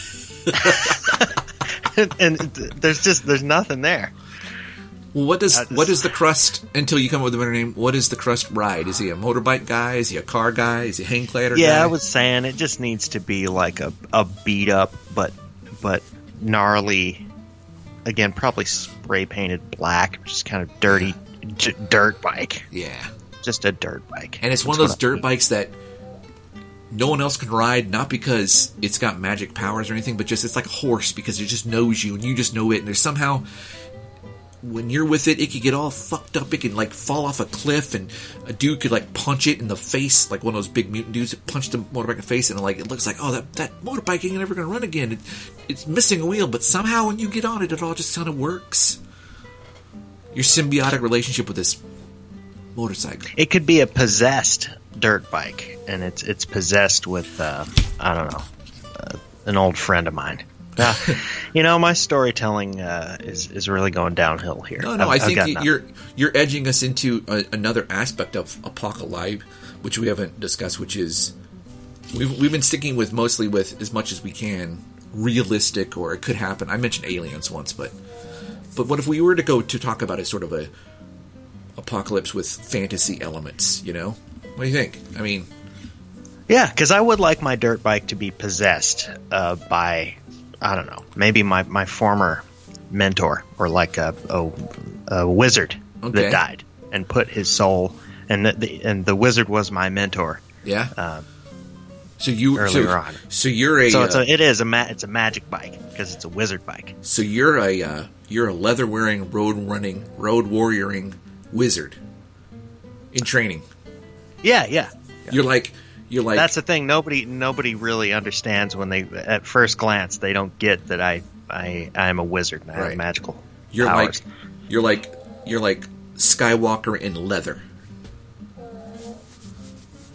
Speaker 2: and there's just there's nothing there.
Speaker 1: Well, what does
Speaker 2: That's-
Speaker 1: what does the crust, until you come up with a better name, what does the crust ride? Is he a motorbike guy? Is he a car guy? Is he a hang glider guy?
Speaker 2: Yeah, I was saying it just needs to be like a, a beat up but but gnarly. Again, probably spray painted black, just kind of dirty j- dirt bike.
Speaker 1: Yeah.
Speaker 2: Just a dirt bike.
Speaker 1: And it's one of
Speaker 2: That's
Speaker 1: those
Speaker 2: what I
Speaker 1: dirt
Speaker 2: mean.
Speaker 1: bikes that no one else can ride, not because it's got magic powers or anything, but just it's like a horse because it just knows you and you just know it. And there's somehow, when you're with it, it could get all fucked up. It can like fall off a cliff, and a dude could like punch it in the face, like one of those big mutant dudes that punched the motorbike in the face, and like it looks like, oh, that that motorbike ain't never gonna run again. It, it's missing a wheel, but somehow when you get on it, it all just kind of works. Your symbiotic relationship with this motorcycle.
Speaker 2: It could be a possessed dirt bike, and it's it's possessed with uh, I don't know, uh, an old friend of mine. Uh, you know, my storytelling uh, is is really going downhill here.
Speaker 1: No, no,
Speaker 2: I've-
Speaker 1: I
Speaker 2: I've
Speaker 1: think
Speaker 2: got
Speaker 1: you-
Speaker 2: nothing.
Speaker 1: you're you're edging us into a, another aspect of Apocalypse, which we haven't discussed, which is we've we've been sticking with mostly with as much as we can realistic, or it could happen. I mentioned aliens once, but but what if we were to go to talk about a sort of a apocalypse with fantasy elements? You know, what do you think? I mean,
Speaker 2: Yeah, because I would like my dirt bike to be possessed uh, by, I don't know, maybe my, my former mentor, or like a, a, a wizard
Speaker 1: Okay.
Speaker 2: that died and put his soul, and the, the and the wizard was my mentor.
Speaker 1: yeah.
Speaker 2: Uh,
Speaker 1: so you
Speaker 2: earlier
Speaker 1: so,
Speaker 2: on.
Speaker 1: so you're a
Speaker 2: so it's
Speaker 1: uh,
Speaker 2: a, it is a ma- it's a magic bike because it's a wizard bike.
Speaker 1: so you're a uh, you're a leather wearing, road running, road warrioring wizard in training.
Speaker 2: Yeah, yeah.
Speaker 1: You're like you're like
Speaker 2: That's the thing. Nobody nobody really understands when they at first glance they don't get that I I I'm a wizard and I
Speaker 1: Right.
Speaker 2: have magical
Speaker 1: You're
Speaker 2: powers.
Speaker 1: like you're like you're like Skywalker in leather.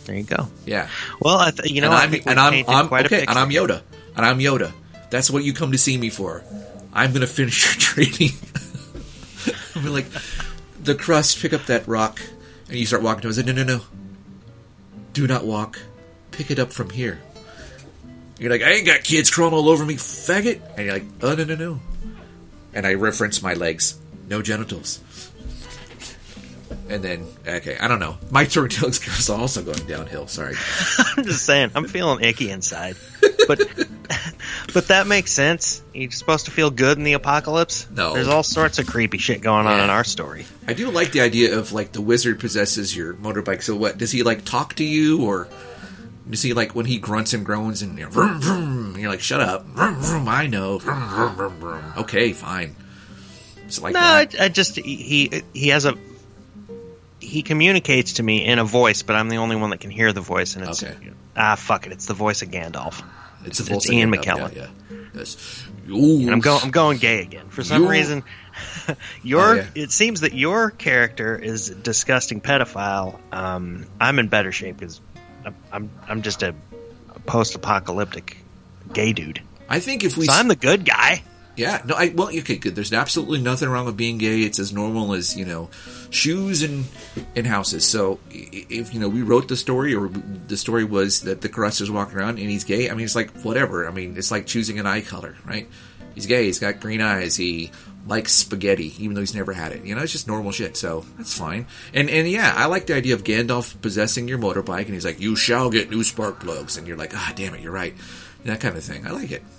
Speaker 2: There you go.
Speaker 1: Yeah.
Speaker 2: Well, I th- you know,
Speaker 1: and
Speaker 2: I
Speaker 1: I'm,
Speaker 2: think
Speaker 1: and
Speaker 2: we've
Speaker 1: I'm,
Speaker 2: painted
Speaker 1: I'm
Speaker 2: quite a
Speaker 1: okay,
Speaker 2: picture.
Speaker 1: and I'm Yoda, and I'm Yoda. That's what you come to see me for. I'm going to finish your training. I'm like, the crust, pick up that rock, and you start walking to it. I said, no, no, no. Do not walk. Pick it up from here. You're like, I ain't got kids crawling all over me, faggot. And you're like, oh, no, no, no. And I reference my legs. No genitals. And then, okay, I don't know. My storytelling skills are also going downhill. Sorry.
Speaker 2: I'm just saying, I'm feeling icky inside. But but that makes sense. You're supposed to feel good in the apocalypse?
Speaker 1: No.
Speaker 2: There's all sorts of creepy shit going on
Speaker 1: Yeah.
Speaker 2: in our story.
Speaker 1: I do like the idea of, like, the wizard possesses your motorbike. So what, does he, like, talk to you? Or does he, like, when he grunts and groans and you're, vroom, vroom, you're like, shut up. Vroom, vroom, I know. Vroom, vroom, vroom, vroom. Okay, fine. It's like
Speaker 2: No,
Speaker 1: that.
Speaker 2: I, I just, he he has a, he communicates to me in a voice, but I'm the only one that can hear the voice. And it's,
Speaker 1: Okay.
Speaker 2: ah, fuck it, it's the voice of Gandalf.
Speaker 1: It's,
Speaker 2: It's,
Speaker 1: a
Speaker 2: it's Ian
Speaker 1: Volkswagen,
Speaker 2: McKellen.
Speaker 1: Yeah, yeah. Yes. Ooh.
Speaker 2: And I'm going. I'm going gay again for some
Speaker 1: You-
Speaker 2: reason. your
Speaker 1: Oh, yeah.
Speaker 2: it seems that your character is a disgusting pedophile. Um, I'm in better shape because I'm, I'm I'm just a, a post-apocalyptic gay dude.
Speaker 1: I think if we...
Speaker 2: So I'm the good guy.
Speaker 1: Yeah, no, I well, okay, good. There's absolutely nothing wrong with being gay. It's as normal as, you know, shoes and and houses. So i- if, you know, we wrote the story, or the story was that the crust is walking around and he's gay, I mean, it's like, whatever. I mean, it's like choosing an eye color, right? He's gay, he's got green eyes, he likes spaghetti, even though he's never had it. You know, it's just normal shit, so that's fine. And, and yeah, I like the idea of Gandalf possessing your motorbike, and he's like, you shall get new spark plugs, and you're like, ah, damn it, you're right. That kind of thing. I like it.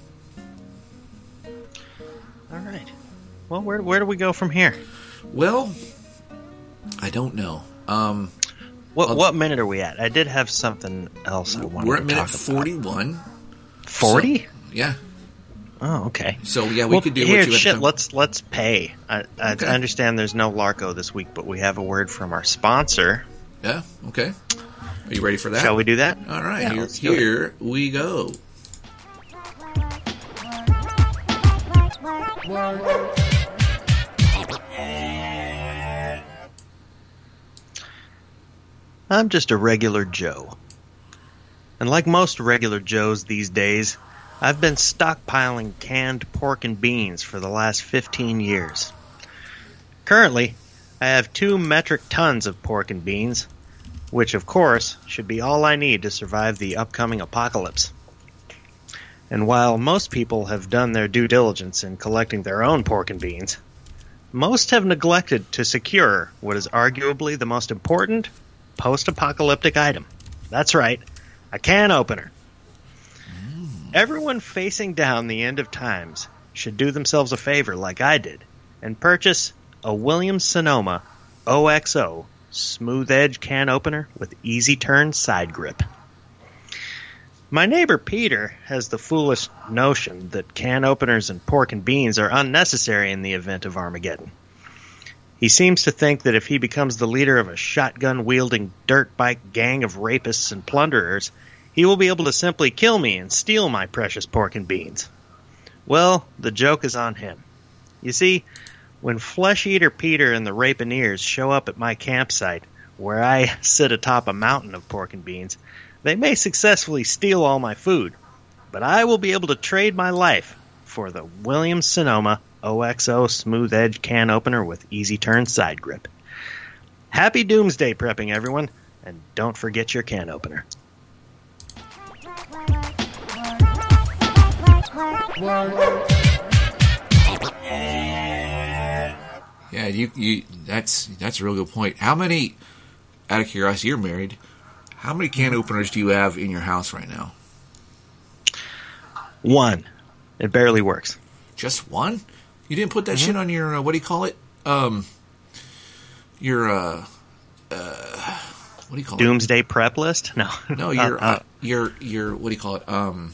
Speaker 2: All right. Well, where where do we go from here?
Speaker 1: Well, I don't know. Um...
Speaker 2: What
Speaker 1: I'll-
Speaker 2: what minute are we at? I did have something else I wanted
Speaker 1: We're
Speaker 2: to
Speaker 1: at minute
Speaker 2: talk about.
Speaker 1: forty-one.
Speaker 2: Forty?
Speaker 1: So, yeah.
Speaker 2: Oh, okay.
Speaker 1: So yeah, we
Speaker 2: well,
Speaker 1: could do
Speaker 2: here.
Speaker 1: what you had
Speaker 2: Shit,
Speaker 1: to-
Speaker 2: let's let's pay. I, I
Speaker 1: Okay.
Speaker 2: understand there's no Larco this week, but we have a word from our sponsor.
Speaker 1: Yeah. Okay. Are you ready for that?
Speaker 2: Shall we do that?
Speaker 1: All right.
Speaker 2: Yeah,
Speaker 1: here
Speaker 2: let's do it.
Speaker 1: here we go.
Speaker 2: I'm just a regular Joe. And like most regular Joes these days, I've been stockpiling canned pork and beans for the last fifteen years. Currently, I have two metric tons of pork and beans, which of course should be all I need to survive the upcoming apocalypse. And while most people have done their due diligence in collecting their own pork and beans, most have neglected to secure what is arguably the most important post-apocalyptic item. That's right, a can opener. Everyone facing down the end of times should do themselves a favor like I did and purchase a Williams-Sonoma O X O smooth edge can opener with easy turn side grip. My neighbor Peter has the foolish notion that can openers and pork and beans are unnecessary in the event of Armageddon. He seems to think that if he becomes the leader of a shotgun-wielding dirt bike gang of rapists and plunderers, he will be able to simply kill me and steal my precious pork and beans. Well, the joke is on him. You see, when Flesh-Eater Peter and the Rapineers show up at my campsite, where I sit atop a mountain of pork and beans, they may successfully steal all my food, but I will be able to trade my life for the Williams-Sonoma O X O smooth edge can opener with easy turn side grip. Happy doomsday prepping, everyone, and don't forget your can opener.
Speaker 1: Yeah, you you that's that's a real good point. How many, out of curiosity, you're married, how many can openers do you have in your house right now?
Speaker 2: One. It barely works.
Speaker 1: Just one? You didn't put that shit on your uh, what do you call it? Um your uh uh what do you call it?
Speaker 2: Doomsday prep list? No.
Speaker 1: No, your
Speaker 2: Uh,
Speaker 1: uh, your your what do you call it? Um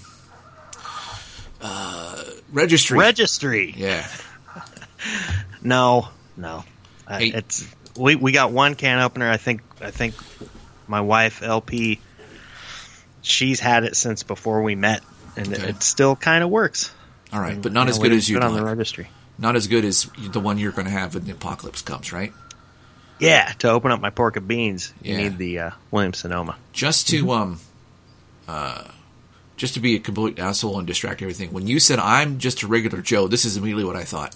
Speaker 1: uh registry.
Speaker 2: registry.
Speaker 1: Yeah.
Speaker 2: No, no. Uh,
Speaker 1: Hey.
Speaker 2: It's we we got one can opener. I think I think my wife L P, she's had it since before we met, and
Speaker 1: Okay.
Speaker 2: it, it still kind of works.
Speaker 1: All right,
Speaker 2: And,
Speaker 1: but not
Speaker 2: you
Speaker 1: as
Speaker 2: know,
Speaker 1: good
Speaker 2: we
Speaker 1: as you'd
Speaker 2: put on the
Speaker 1: like.
Speaker 2: registry.
Speaker 1: Not as good as the one you're going to have when the apocalypse comes, right?
Speaker 2: Yeah, to open up my pork and beans, you
Speaker 1: Yeah.
Speaker 2: need the uh, Williams-Sonoma.
Speaker 1: Just to um, uh, just to be a complete asshole and distract everything. When you said I'm just a regular Joe, this is immediately what I thought.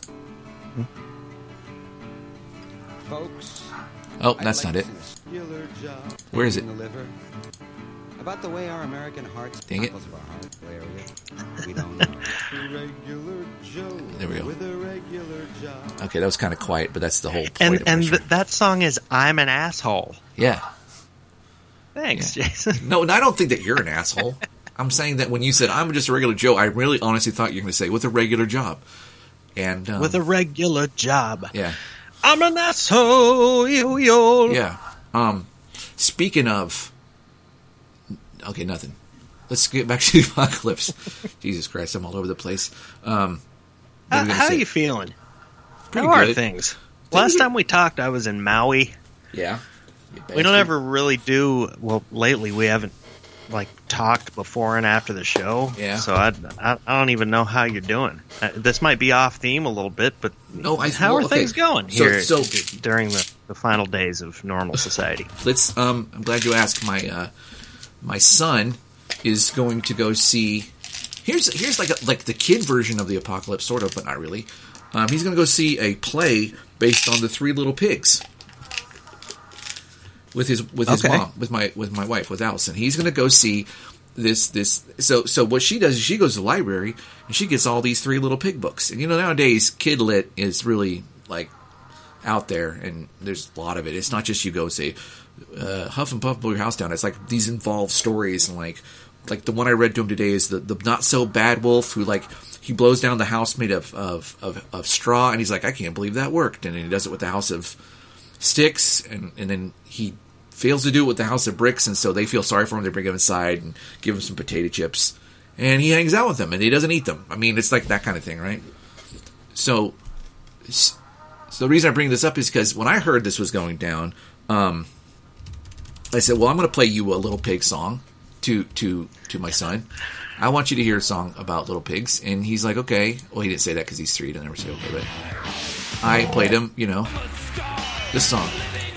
Speaker 3: Folks,
Speaker 1: Oh, that's not it. Where is it?
Speaker 3: About the way our American hearts
Speaker 1: Dang it.
Speaker 3: of our heart area. We don't know. Regular Joe
Speaker 1: There we go.
Speaker 3: with a regular job.
Speaker 1: Okay, that was kind of quiet, but that's the whole point.
Speaker 2: And
Speaker 1: of
Speaker 2: and
Speaker 1: my show.
Speaker 2: th- that song is "I'm an Asshole."
Speaker 1: yeah.
Speaker 2: Thanks,
Speaker 1: Yeah.
Speaker 2: Jason.
Speaker 1: No, and I don't think that you're an asshole. I'm saying that when you said I'm just a regular Joe, I really honestly thought you were going to say with a regular job. And um,
Speaker 2: With a regular job,
Speaker 1: yeah,
Speaker 2: I'm an asshole. Yo, yo.
Speaker 1: yeah. Um, speaking of, okay, nothing. Let's get back to the apocalypse. Jesus Christ, I'm all over the place. Um, what
Speaker 2: How,
Speaker 1: are we gonna
Speaker 2: how are
Speaker 1: say?
Speaker 2: you feeling?
Speaker 1: Pretty
Speaker 2: how are
Speaker 1: good.
Speaker 2: things? Last time we talked, I was in Maui.
Speaker 1: Yeah.
Speaker 2: We don't ever really do. Well, lately we haven't like talked before and after the show.
Speaker 1: Yeah.
Speaker 2: So I, I, I don't even know how you're doing. Uh, this might be off theme a little bit, but
Speaker 1: No, I-
Speaker 2: how
Speaker 1: well,
Speaker 2: are things
Speaker 1: okay.
Speaker 2: going
Speaker 1: So-
Speaker 2: here
Speaker 1: so-
Speaker 2: d- during the, the final days of normal society?
Speaker 1: Let's. Um, I'm glad you asked. My uh, my son is going to go see. Here's here's like a, like the kid version of the apocalypse, sort of, but not really. Um, he's going to go see a play based on the Three Little Pigs with his with his
Speaker 2: Okay.
Speaker 1: mom, with my with my wife, with Allison. He's going to go see this this. So so what she does is she goes to the library and she gets all these Three Little Pig books. And you know nowadays kid lit is really like out there, and there's a lot of it. It's not just you go say uh, Huff and Puff blow your house down. It's like these involved stories, and like like the one I read to him today is the the not so bad wolf who like he blows down the house made of of, of of straw, and he's like, I can't believe that worked, and then he does it with the house of sticks, and and then he fails to do it with the house of bricks, and so they feel sorry for him. They bring him inside and give him some potato chips, and he hangs out with them, and he doesn't eat them. I mean, it's like that kind of thing, right? So. So the reason I bring this up is because when I heard this was going down, um, I said, "Well, I'm going to play you a Little Pig song to to to my son. I want you to hear a song about little pigs." And he's like, "Okay." Well, he didn't say that because he's three. He doesn't ever say okay, but I played him, you know, this song.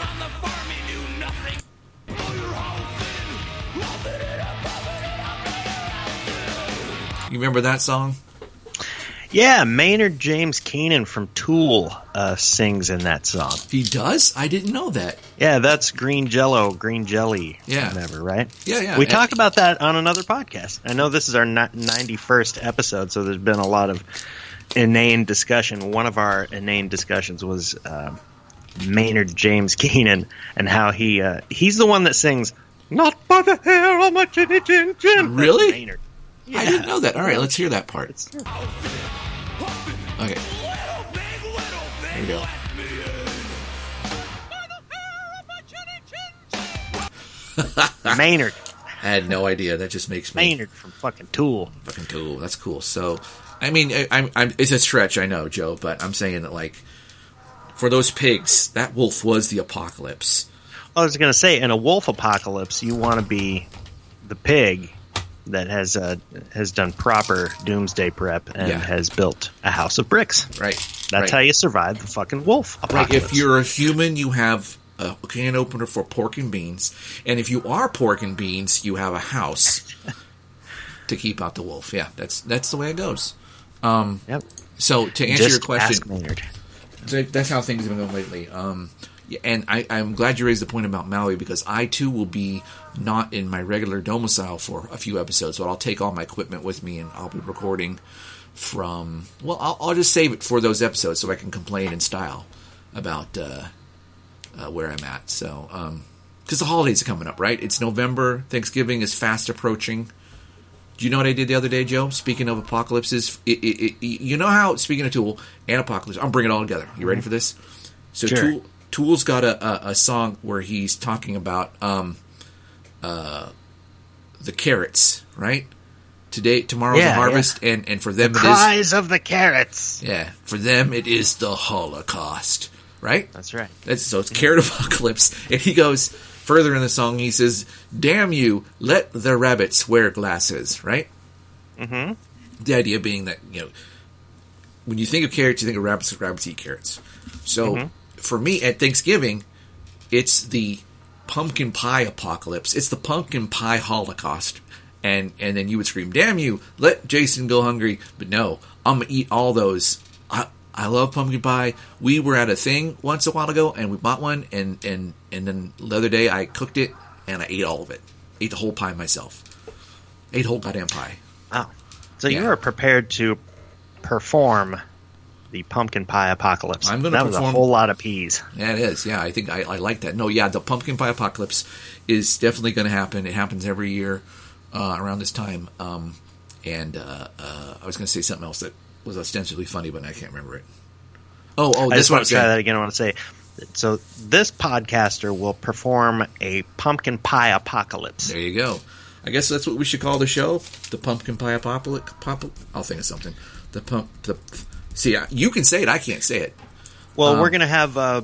Speaker 1: You remember that song?
Speaker 2: Yeah, Maynard James Keenan from Tool uh, sings in that song.
Speaker 1: He does? I didn't know that.
Speaker 2: Yeah, that's Green Jello, Green Jelly,
Speaker 1: Yeah.
Speaker 2: whatever, right?
Speaker 1: Yeah, yeah.
Speaker 2: We
Speaker 1: And-
Speaker 2: talked about that on another podcast. I know this is our ni- ninety-first episode, so there's been a lot of inane discussion. One of our inane discussions was uh, Maynard James Keenan and how he uh, he's the one that sings "Not by the hair on my chinny chin chin." That's
Speaker 1: Really?
Speaker 2: Maynard.
Speaker 1: I didn't know that. All right, let's hear that part.
Speaker 2: It's-
Speaker 1: Okay. Here we go.
Speaker 2: Maynard,
Speaker 1: I had no idea. That just makes me
Speaker 2: Maynard from fucking Tool.
Speaker 1: fucking cool. That's cool. So, I mean, I, I'm, I'm, it's a stretch, I know, Joe, but I'm saying that, like, for those pigs, that wolf was the apocalypse.
Speaker 2: I was going to say, in a wolf apocalypse, you want to be the pig that has uh, has done proper doomsday prep and
Speaker 1: Yeah.
Speaker 2: has built a house of bricks.
Speaker 1: Right.
Speaker 2: That's
Speaker 1: right.
Speaker 2: how you survive the fucking wolf
Speaker 1: Right.
Speaker 2: apocalypse.
Speaker 1: If you're a human, you have a can opener for pork and beans. And if you are pork and beans, you have a house to keep out the wolf. Yeah, that's that's the way it goes. Um,
Speaker 2: Yep.
Speaker 1: so, to answer
Speaker 2: Just
Speaker 1: your question.
Speaker 2: ask Maynard.
Speaker 1: So that's how things have been going lately. Um, yeah, and I, I'm glad you raised the point about Maui because I too will be not in my regular domicile for a few episodes, but I'll take all my equipment with me and I'll be recording from. Well, I'll, I'll just save it for those episodes so I can complain in style about uh, uh, where I'm at. So, because the holidays are coming up, right? It's November. Thanksgiving is fast approaching. Do you know what I did the other day, Joe? Speaking of apocalypses, it, it, it, you know how, speaking of Tool and apocalypse, I'm bringing it all together. You ready for this? So
Speaker 2: Sure.
Speaker 1: Tool, Tool's got a, a, a song where he's talking about um, uh, the carrots, right? Today, tomorrow's
Speaker 2: Yeah,
Speaker 1: a harvest, and, and for them it is,
Speaker 2: Cries of the carrots.
Speaker 1: yeah, for them it is the Holocaust, right?
Speaker 2: That's right.
Speaker 1: That's, so it's carrot apocalypse, and he goes further in the song. He says, "Damn you, let the rabbits wear glasses." Right?
Speaker 2: Mm-hmm.
Speaker 1: The idea being that you know, when you think of carrots, you think of rabbits. Rabbits eat carrots. So
Speaker 2: Mm-hmm.
Speaker 1: for me at Thanksgiving, it's the pumpkin pie apocalypse. It's the pumpkin pie holocaust. And and then you would scream, "Damn you! Let Jason go hungry!" But no, I'm gonna eat all those. I I love pumpkin pie. We were at a thing once a while ago, and we bought one, and and and then the other day I cooked it, and I ate all of it. Ate the whole pie myself. Ate the whole goddamn pie.
Speaker 2: Wow. So
Speaker 1: Yeah.
Speaker 2: you are prepared to perform the pumpkin pie apocalypse.
Speaker 1: I'm gonna
Speaker 2: That was
Speaker 1: perform-
Speaker 2: a whole lot of peas.
Speaker 1: Yeah, it is. Yeah, I think I, I like that. No, yeah, the pumpkin pie apocalypse is definitely going to happen. It happens every year uh, around this time. Um, and uh, uh, I was going to say something else that was ostensibly funny, but I can't remember it. Oh, oh,
Speaker 2: I
Speaker 1: this
Speaker 2: just
Speaker 1: one.
Speaker 2: want to try that again. I want to say, so this podcaster will perform a pumpkin pie apocalypse.
Speaker 1: There you go. I guess that's what we should call the show, the pumpkin pie apocalypse. Pop- I'll think of something. The pump. The see, I- you can say it. I can't say it.
Speaker 2: Well,
Speaker 1: Um,
Speaker 2: we're going to have, uh,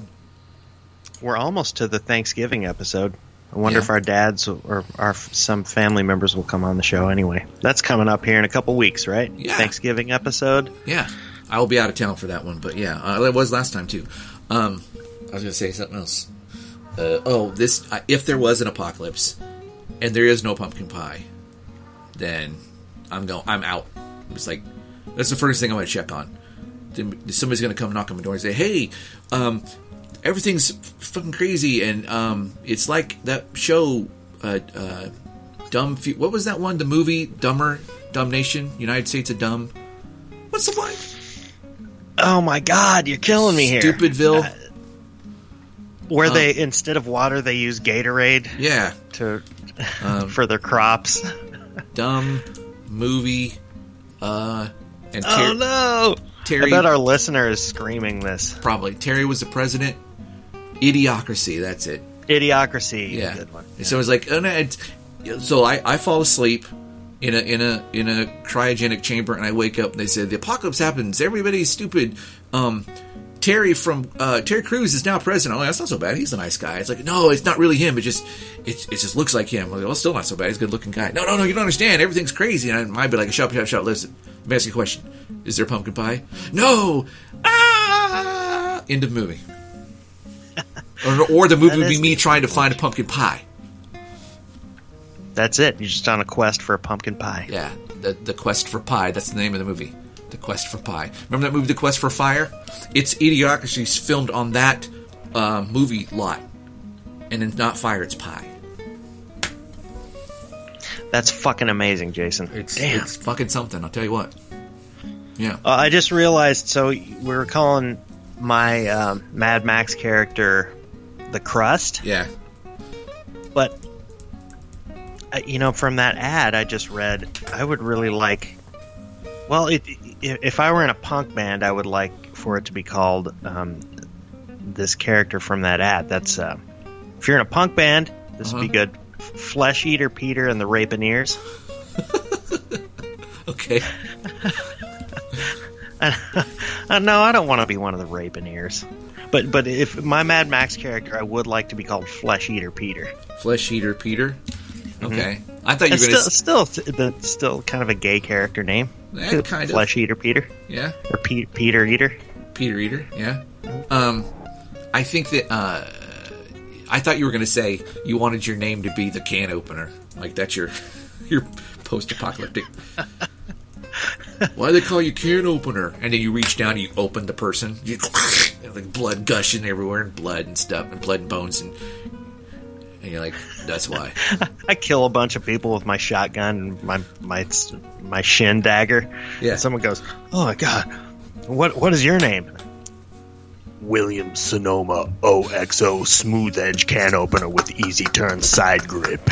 Speaker 2: we're almost to the Thanksgiving episode. I wonder
Speaker 1: Yeah.
Speaker 2: if our dads or our some family members will come on the show anyway. That's coming up here in a couple weeks, right?
Speaker 1: Yeah.
Speaker 2: Thanksgiving episode.
Speaker 1: Yeah, I will be out of town for that one, but yeah, uh, it was last time too. Um, I was going to say something else. Uh, oh, this uh, if there was an apocalypse and there is no pumpkin pie, then I'm going. I'm out. It's like that's the first thing I'm going to check on. Then somebody's going to come knock on my door and say, "Hey, um, everything's fucking crazy," and um, it's like that show, uh, uh, Dumb. Fu- what was that one? The movie Dumber, Dumb Nation, United States of Dumb. What's the one?
Speaker 2: Oh my God, you're killing me here.
Speaker 1: Stupidville.
Speaker 2: Uh, Where
Speaker 1: Um,
Speaker 2: they, instead of water, they use Gatorade
Speaker 1: Yeah,
Speaker 2: to
Speaker 1: Um,
Speaker 2: for their crops.
Speaker 1: dumb movie. Uh, and Ter-
Speaker 2: Oh no!
Speaker 1: Terry
Speaker 2: I bet our listener is screaming this.
Speaker 1: probably Terry was the president. Idiocracy. That's it.
Speaker 2: Idiocracy. is a
Speaker 1: Yeah.
Speaker 2: good one.
Speaker 1: And so it's like, oh, no, it's, so I, I fall asleep in a in a in a cryogenic chamber, and I wake up, and they said the apocalypse happens. Everybody's stupid. Um, Terry from uh, Terry Crews is now president. I'm like, that's not so bad. He's a nice guy. It's like, no, it's not really him. It just it, it just looks like him. I'm like, well, it's still not so bad. He's a good looking guy. No, no, no, you don't understand. Everything's crazy. And I might be like, shut up, shut up, shut up. Listen, let me ask you a question. Is there pumpkin pie? No. Ah. End of movie. or, or the movie
Speaker 2: That
Speaker 1: would be
Speaker 2: is-
Speaker 1: me trying to find a pumpkin pie.
Speaker 2: That's it. You're just on a quest for a pumpkin pie.
Speaker 1: Yeah, the the quest for pie. That's the name of the movie. The Quest for Pie. Remember that movie, The Quest for Fire? It's Idiocracy's filmed on that uh, movie lot, and it's not fire, it's pie.
Speaker 2: That's fucking amazing, Jason.
Speaker 1: It's
Speaker 2: Damn.
Speaker 1: it's fucking something. I'll tell you what. Yeah.
Speaker 2: Uh, I just realized. So we were calling my um, Mad Max character the Crust,
Speaker 1: Yeah.
Speaker 2: but uh, you know, from that ad I just read, I would really like. Well, it, i- if I were in a punk band, I would like for it to be called um, this character from that ad. That's uh, if you're in a punk band, this would be
Speaker 1: Uh-huh.
Speaker 2: good. F- Flesh Eater Peter and the Rapineers.
Speaker 1: Okay.
Speaker 2: Uh, no, I don't want to be one of the Rapineers. But but if my Mad Max character, I would like to be called Flesh Eater Peter.
Speaker 1: Flesh Eater Peter. Okay. I thought you
Speaker 2: It's
Speaker 1: were going
Speaker 2: still,
Speaker 1: to.
Speaker 2: still, that's still kind of a gay character name.
Speaker 1: Eh, kind of.
Speaker 2: Flesh Eater Peter
Speaker 1: Yeah.
Speaker 2: or Pe- Peter Eater.
Speaker 1: Peter Eater. Yeah. Um, I think that. Uh, I thought you were going to say you wanted your name to be the can opener. Like that's your your post-apocalyptic. Why do they call you can opener? And then you reach down and you open the person. You, like blood gushing everywhere and blood and stuff and blood and bones and and you're like, that's why.
Speaker 2: I kill a bunch of people with my shotgun and my my my shin dagger.
Speaker 1: Yeah.
Speaker 2: And someone goes, "Oh my god, what what is your name?" William Sonoma O X O Smooth Edge Can Opener with Easy Turn Side Grip.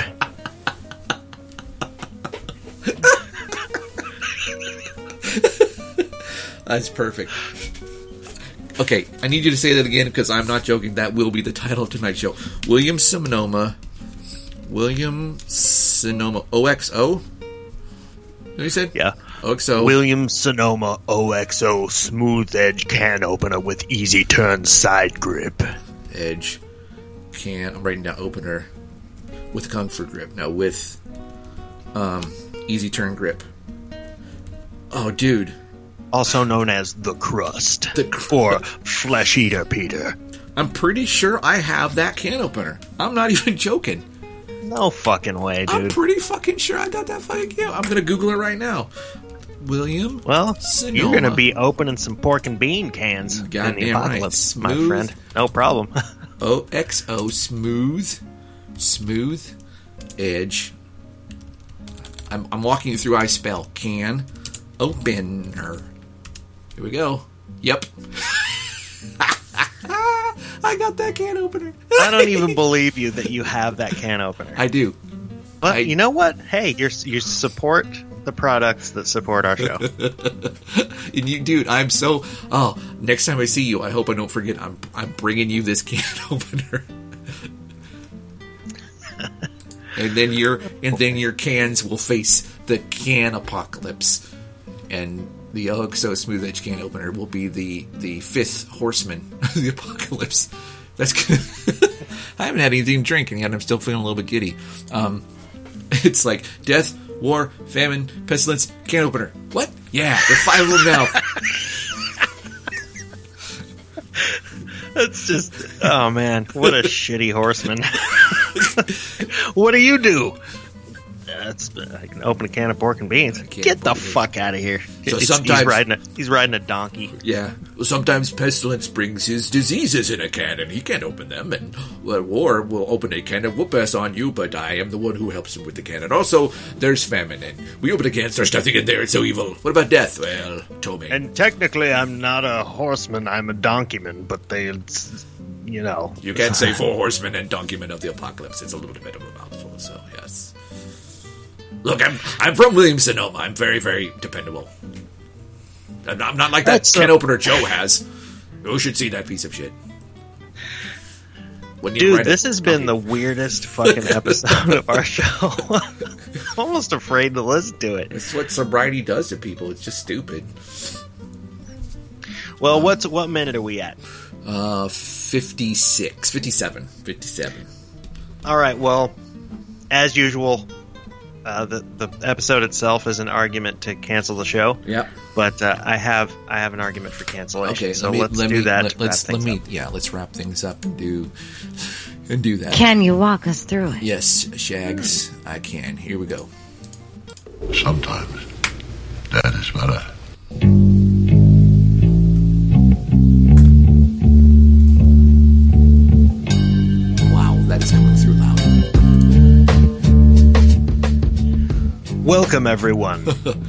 Speaker 1: That's perfect. Okay, I need you to say that again because I'm not joking. That will be the title of tonight's show. William Sonoma. William Sonoma. O X O? What you said?
Speaker 2: Yeah.
Speaker 1: O X O.
Speaker 2: William Sonoma O X O Smooth Edge Can Opener with Easy Turn Side Grip.
Speaker 1: Edge. Can. I'm writing down opener. With comfort grip. No, with um, easy turn grip. Oh, dude.
Speaker 2: Also known as the Crust.
Speaker 1: The cr-
Speaker 2: or Flesh Eater Peter.
Speaker 1: I'm pretty sure I have that can opener. I'm not even joking.
Speaker 2: No fucking way, dude.
Speaker 1: I'm pretty fucking sure I got that fucking can. I'm gonna Google it right now. William.
Speaker 2: Well,
Speaker 1: Sonoma.
Speaker 2: you're gonna be opening some pork and bean cans in the
Speaker 1: Goddamn right.
Speaker 2: apocalypse, my
Speaker 1: Smooth.
Speaker 2: friend. No problem.
Speaker 1: O X O, smooth, smooth edge. I'm, I'm walking you through. I spell can opener. Here we go. Yep. I got that can opener.
Speaker 2: I don't even believe you that you have that can opener.
Speaker 1: I do.
Speaker 2: But
Speaker 1: I-
Speaker 2: you know what? Hey, you're, you support the products that support our show.
Speaker 1: And you, dude, I'm so. Oh, next time I see you, I hope I don't forget. I'm I'm bringing you this can opener. And then your and then your cans will face the can apocalypse, and the O X O Smooth Edge can opener will be the the fifth horseman of the apocalypse. That's good. I haven't had anything to drink, and yet I'm still feeling a little bit giddy. Um, it's like death, war, famine, pestilence, can opener. What? Yeah, there's five of them now.
Speaker 2: That's just, oh man, what a shitty horseman. What do you do? That's, I can open a can of pork and beans. Get the fuck out of here.
Speaker 1: So
Speaker 2: It's-
Speaker 1: sometimes-
Speaker 2: he's riding a he's riding a donkey.
Speaker 1: Yeah. Well, sometimes pestilence brings his diseases in a can, and he can't open them. And well, war will open a can and whoop ass on you, but I am the one who helps him with the can. And also, there's famine, and we open a can, there's nothing in there. It's so evil. What about death? Well, Tomei.
Speaker 2: And technically, I'm not a horseman. I'm a donkeyman. But they, it's, you know,
Speaker 1: You can't say four horsemen and donkeymen of the apocalypse. It's a little bit of a mouthful, so yes. Look, I'm I'm from Williams Sonoma. I'm very, very dependable. I'm not, I'm not like that
Speaker 2: That's,
Speaker 1: can
Speaker 2: uh,
Speaker 1: opener Joe has. You should see that piece of shit. Wouldn't even
Speaker 2: Dude,
Speaker 1: write
Speaker 2: this
Speaker 1: it.
Speaker 2: has been
Speaker 1: Okay.
Speaker 2: the weirdest fucking episode of our show. I'm almost afraid to listen to it.
Speaker 1: It's what sobriety does to people. It's just stupid.
Speaker 2: Well, what's what minute are we at?
Speaker 1: Uh, fifty-six, fifty-seven, fifty-seven.
Speaker 2: All right. Well, as usual, uh, the the episode itself is an argument to cancel the show.
Speaker 1: Yep.
Speaker 2: But uh, I have I have an argument for cancellation.
Speaker 1: Okay,
Speaker 2: so
Speaker 1: let me,
Speaker 2: let's
Speaker 1: let
Speaker 2: do
Speaker 1: me,
Speaker 2: that.
Speaker 1: Let,
Speaker 2: to
Speaker 1: let's
Speaker 2: wrap
Speaker 1: let
Speaker 2: things
Speaker 1: me
Speaker 2: up.
Speaker 1: yeah, let's wrap things up and do and do that.
Speaker 4: Can you walk us through it?
Speaker 1: Yes, Shags, I can. Here we go.
Speaker 5: Sometimes that is better.
Speaker 1: Wow, that is coming through loud.
Speaker 2: Welcome everyone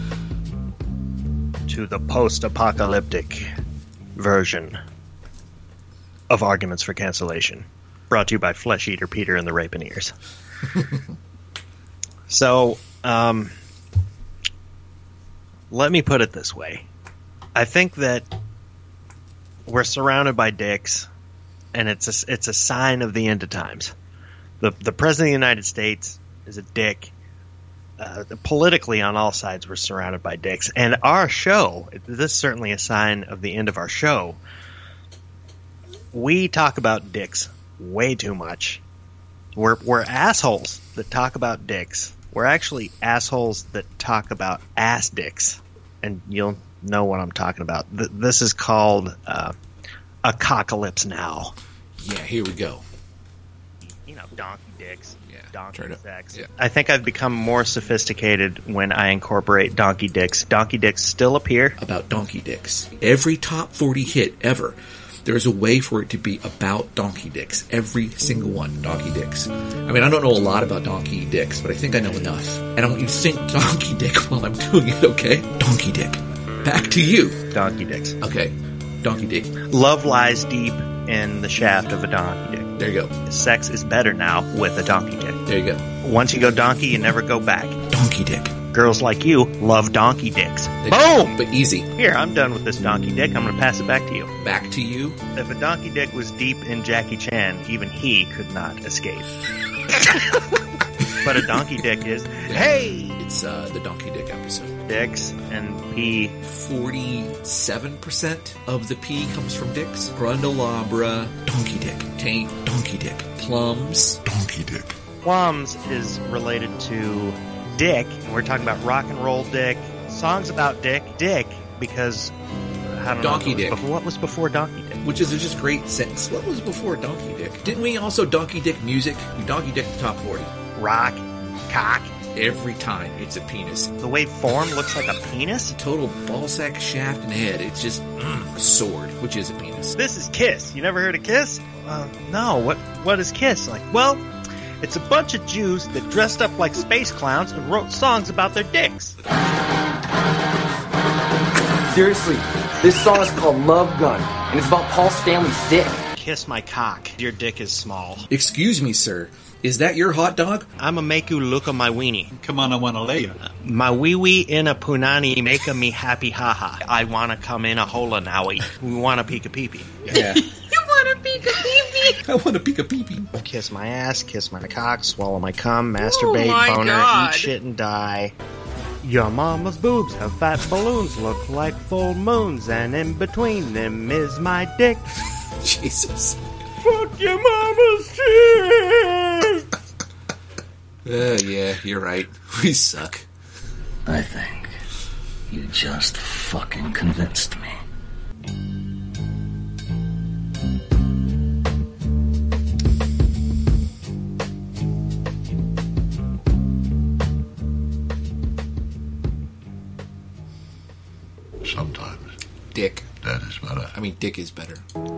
Speaker 2: to the post-apocalyptic version of Arguments for Cancellation, brought to you by Flesh Eater Peter and the Rapineers. So, um, let me put it this way. I think that we're surrounded by dicks, and it's a, it's a sign of the end of times. The, the President of the United States is a dick. Uh, politically, on all sides, we're surrounded by dicks. And our show, this is certainly a sign of the end of our show. We talk about dicks way too much. We're, we're assholes that talk about dicks. We're actually assholes that talk about ass dicks. And you'll know what I'm talking about. Th- this is called uh, Apocalypse Now.
Speaker 1: Yeah, here we go.
Speaker 2: You know, donkey dicks.
Speaker 1: Yeah,
Speaker 2: Donkey
Speaker 1: try to-
Speaker 2: sex.
Speaker 1: yeah.
Speaker 2: I think I've become more sophisticated when I incorporate donkey dicks. Donkey dicks still appear.
Speaker 1: About donkey dicks. Every top forty hit ever, there's a way for it to be about donkey dicks. Every single one, donkey dicks. I mean, I don't know a lot about donkey dicks, but I think I know enough. And I want you to think donkey dick while I'm doing it, okay? Donkey dick. Back to you.
Speaker 2: Donkey dicks.
Speaker 1: Okay, donkey dick.
Speaker 2: Love lies deep in the shaft of a donkey dick.
Speaker 1: There you go.
Speaker 2: Sex is better now with a donkey dick.
Speaker 1: There you go.
Speaker 2: Once you go donkey, you never go back.
Speaker 1: Donkey dick.
Speaker 2: Girls like you love donkey dicks.
Speaker 1: They-
Speaker 2: Boom!
Speaker 1: But easy.
Speaker 2: Here, I'm done with this donkey dick. I'm going to pass it back to you.
Speaker 1: Back to you.
Speaker 2: If a donkey dick was deep in Jackie Chan, even he could not escape. But a donkey dick is, hey!
Speaker 1: It's uh, the donkey dick episode.
Speaker 2: Dicks and pee.
Speaker 1: forty-seven percent of the pee comes from dicks. Grundalabra, donkey dick. Taint, donkey dick. Plums,
Speaker 5: Donkey dick.
Speaker 2: Plums is related to dick. And we're talking about rock and roll dick, songs about dick, dick, because I don't
Speaker 1: Donkey
Speaker 2: know.
Speaker 1: dick.
Speaker 2: Before, what was before donkey dick?
Speaker 1: which is a just great sentence. What was before Donkey Dick? Didn't we also Donkey Dick music? We Donkey Dick the top forty.
Speaker 2: Rock, cock.
Speaker 1: Every time it's a penis.
Speaker 2: The way form looks like a penis?
Speaker 1: Total ballsack, shaft, and head. It's just mm, a sword, which is a penis.
Speaker 2: This is Kiss. You never heard of Kiss? Uh, no. What? What is Kiss? Like, well, it's a bunch of Jews that dressed up like space clowns and wrote songs about their dicks.
Speaker 4: Seriously, this song is called Love Gun, and it's about Paul Stanley's dick.
Speaker 2: Kiss my cock. Your dick is small.
Speaker 1: Excuse me, sir. Is that your hot dog?
Speaker 2: I'ma make you look at my weenie.
Speaker 6: Come on, I want to lay you.
Speaker 2: My wee wee in a punani making me happy haha. I wanna come in a hola nowie. We wanna peek a pee pee.
Speaker 1: Yeah.
Speaker 7: You wanna peek a pee-pee?
Speaker 1: I want to peek a pee-pee.
Speaker 2: Kiss my ass, kiss my cock, swallow my cum, masturbate,
Speaker 7: my
Speaker 2: boner,
Speaker 7: God.
Speaker 2: eat shit and die. Your mama's boobs have fat balloons, look like full moons, and in between them is my dick.
Speaker 1: Jesus.
Speaker 2: Fuck your mama's tits!
Speaker 1: Uh, yeah, you're right. We suck.
Speaker 8: I think you just fucking convinced me.
Speaker 5: Sometimes
Speaker 1: Dick.
Speaker 5: that is better.
Speaker 1: I mean, Dick is better.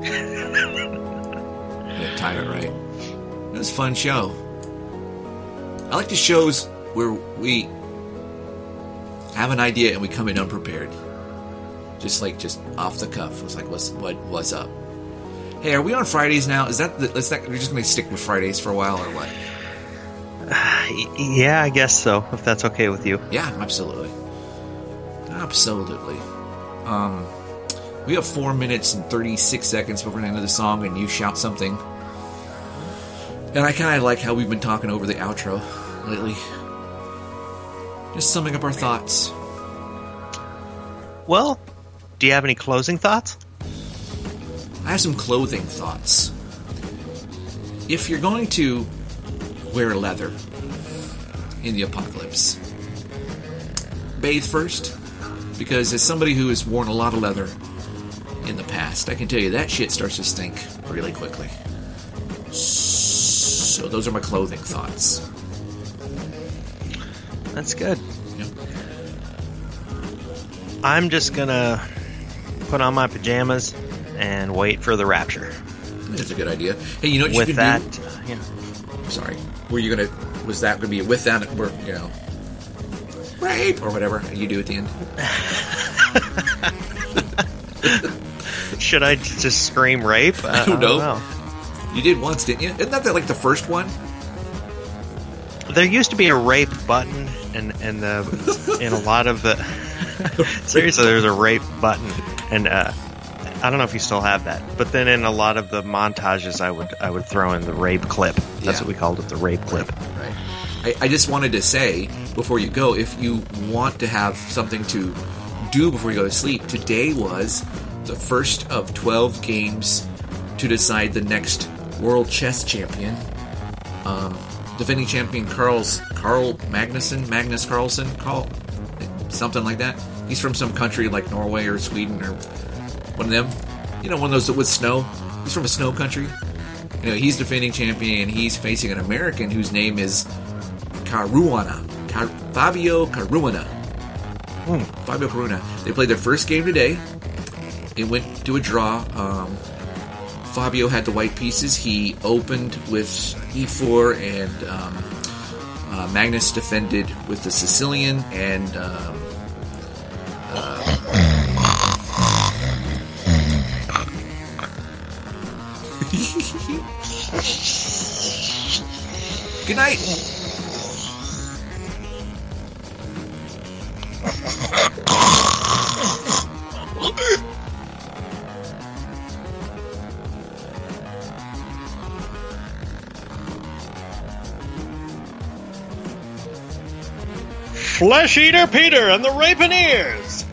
Speaker 1: Yeah, time it right. It was a fun show. I like the shows where we have an idea and we come in unprepared. Just like, just off the cuff. It was like, what's, what, what's up? Hey, are we on Fridays now? Is that, the, is that, we're just going to stick with Fridays for a while or what?
Speaker 2: Yeah, I guess so, if that's okay with you.
Speaker 1: Yeah, absolutely. Absolutely. Um, we have four minutes and thirty-six seconds before the end of the song, and you shout something. And I kind of like how we've been talking over the outro lately. Just summing up our thoughts.
Speaker 2: Well, do you have any closing thoughts?
Speaker 1: I have some clothing thoughts. If you're going to wear leather in the apocalypse, bathe first. Because as somebody who has worn a lot of leather in the past, I can tell you that shit starts to stink really quickly. So those are my clothing thoughts.
Speaker 2: That's good.
Speaker 1: Yep.
Speaker 2: I'm just gonna put on my pajamas and wait for the rapture.
Speaker 1: That's a good idea. Hey, you know what you
Speaker 2: With
Speaker 1: could
Speaker 2: that,
Speaker 1: do?
Speaker 2: uh, yeah.
Speaker 1: Sorry. Were you gonna? Was that gonna be with that? Or, you know, rape or whatever you do at the end?
Speaker 2: Should I just scream rape? Uh,
Speaker 1: I don't know.
Speaker 2: know.
Speaker 1: You did once, didn't you? Isn't that the, like the first one?
Speaker 2: There used to be a rape button, and and the in a lot of the seriously, there's a rape button, and uh, I don't know if you still have that. But then in a lot of the montages, I would I would throw in the rape clip. That's
Speaker 1: Yeah.
Speaker 2: what we called it, the rape clip.
Speaker 1: Right. I, I just wanted to say before you go, if you want to have something to do before you go to sleep, today was the first of twelve games to decide the next world chess champion. Um, defending champion Carl's Carl Magnuson, Magnus Carlsen, Carl, something like that. He's from some country like Norway or Sweden or one of them. You know, one of those with snow. He's from a snow country. You know, he's defending champion, and he's facing an American whose name is Caruana. Car- Fabio Caruana.
Speaker 2: Hmm.
Speaker 1: Fabio Caruana. They played their first game today. It went to a draw. Um, Fabio had the white pieces. He opened with e four, and um, uh, Magnus defended with the Sicilian, and um, uh, good night.
Speaker 2: Flesh Eater Peter and the Rapineers!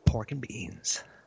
Speaker 2: pork and beans.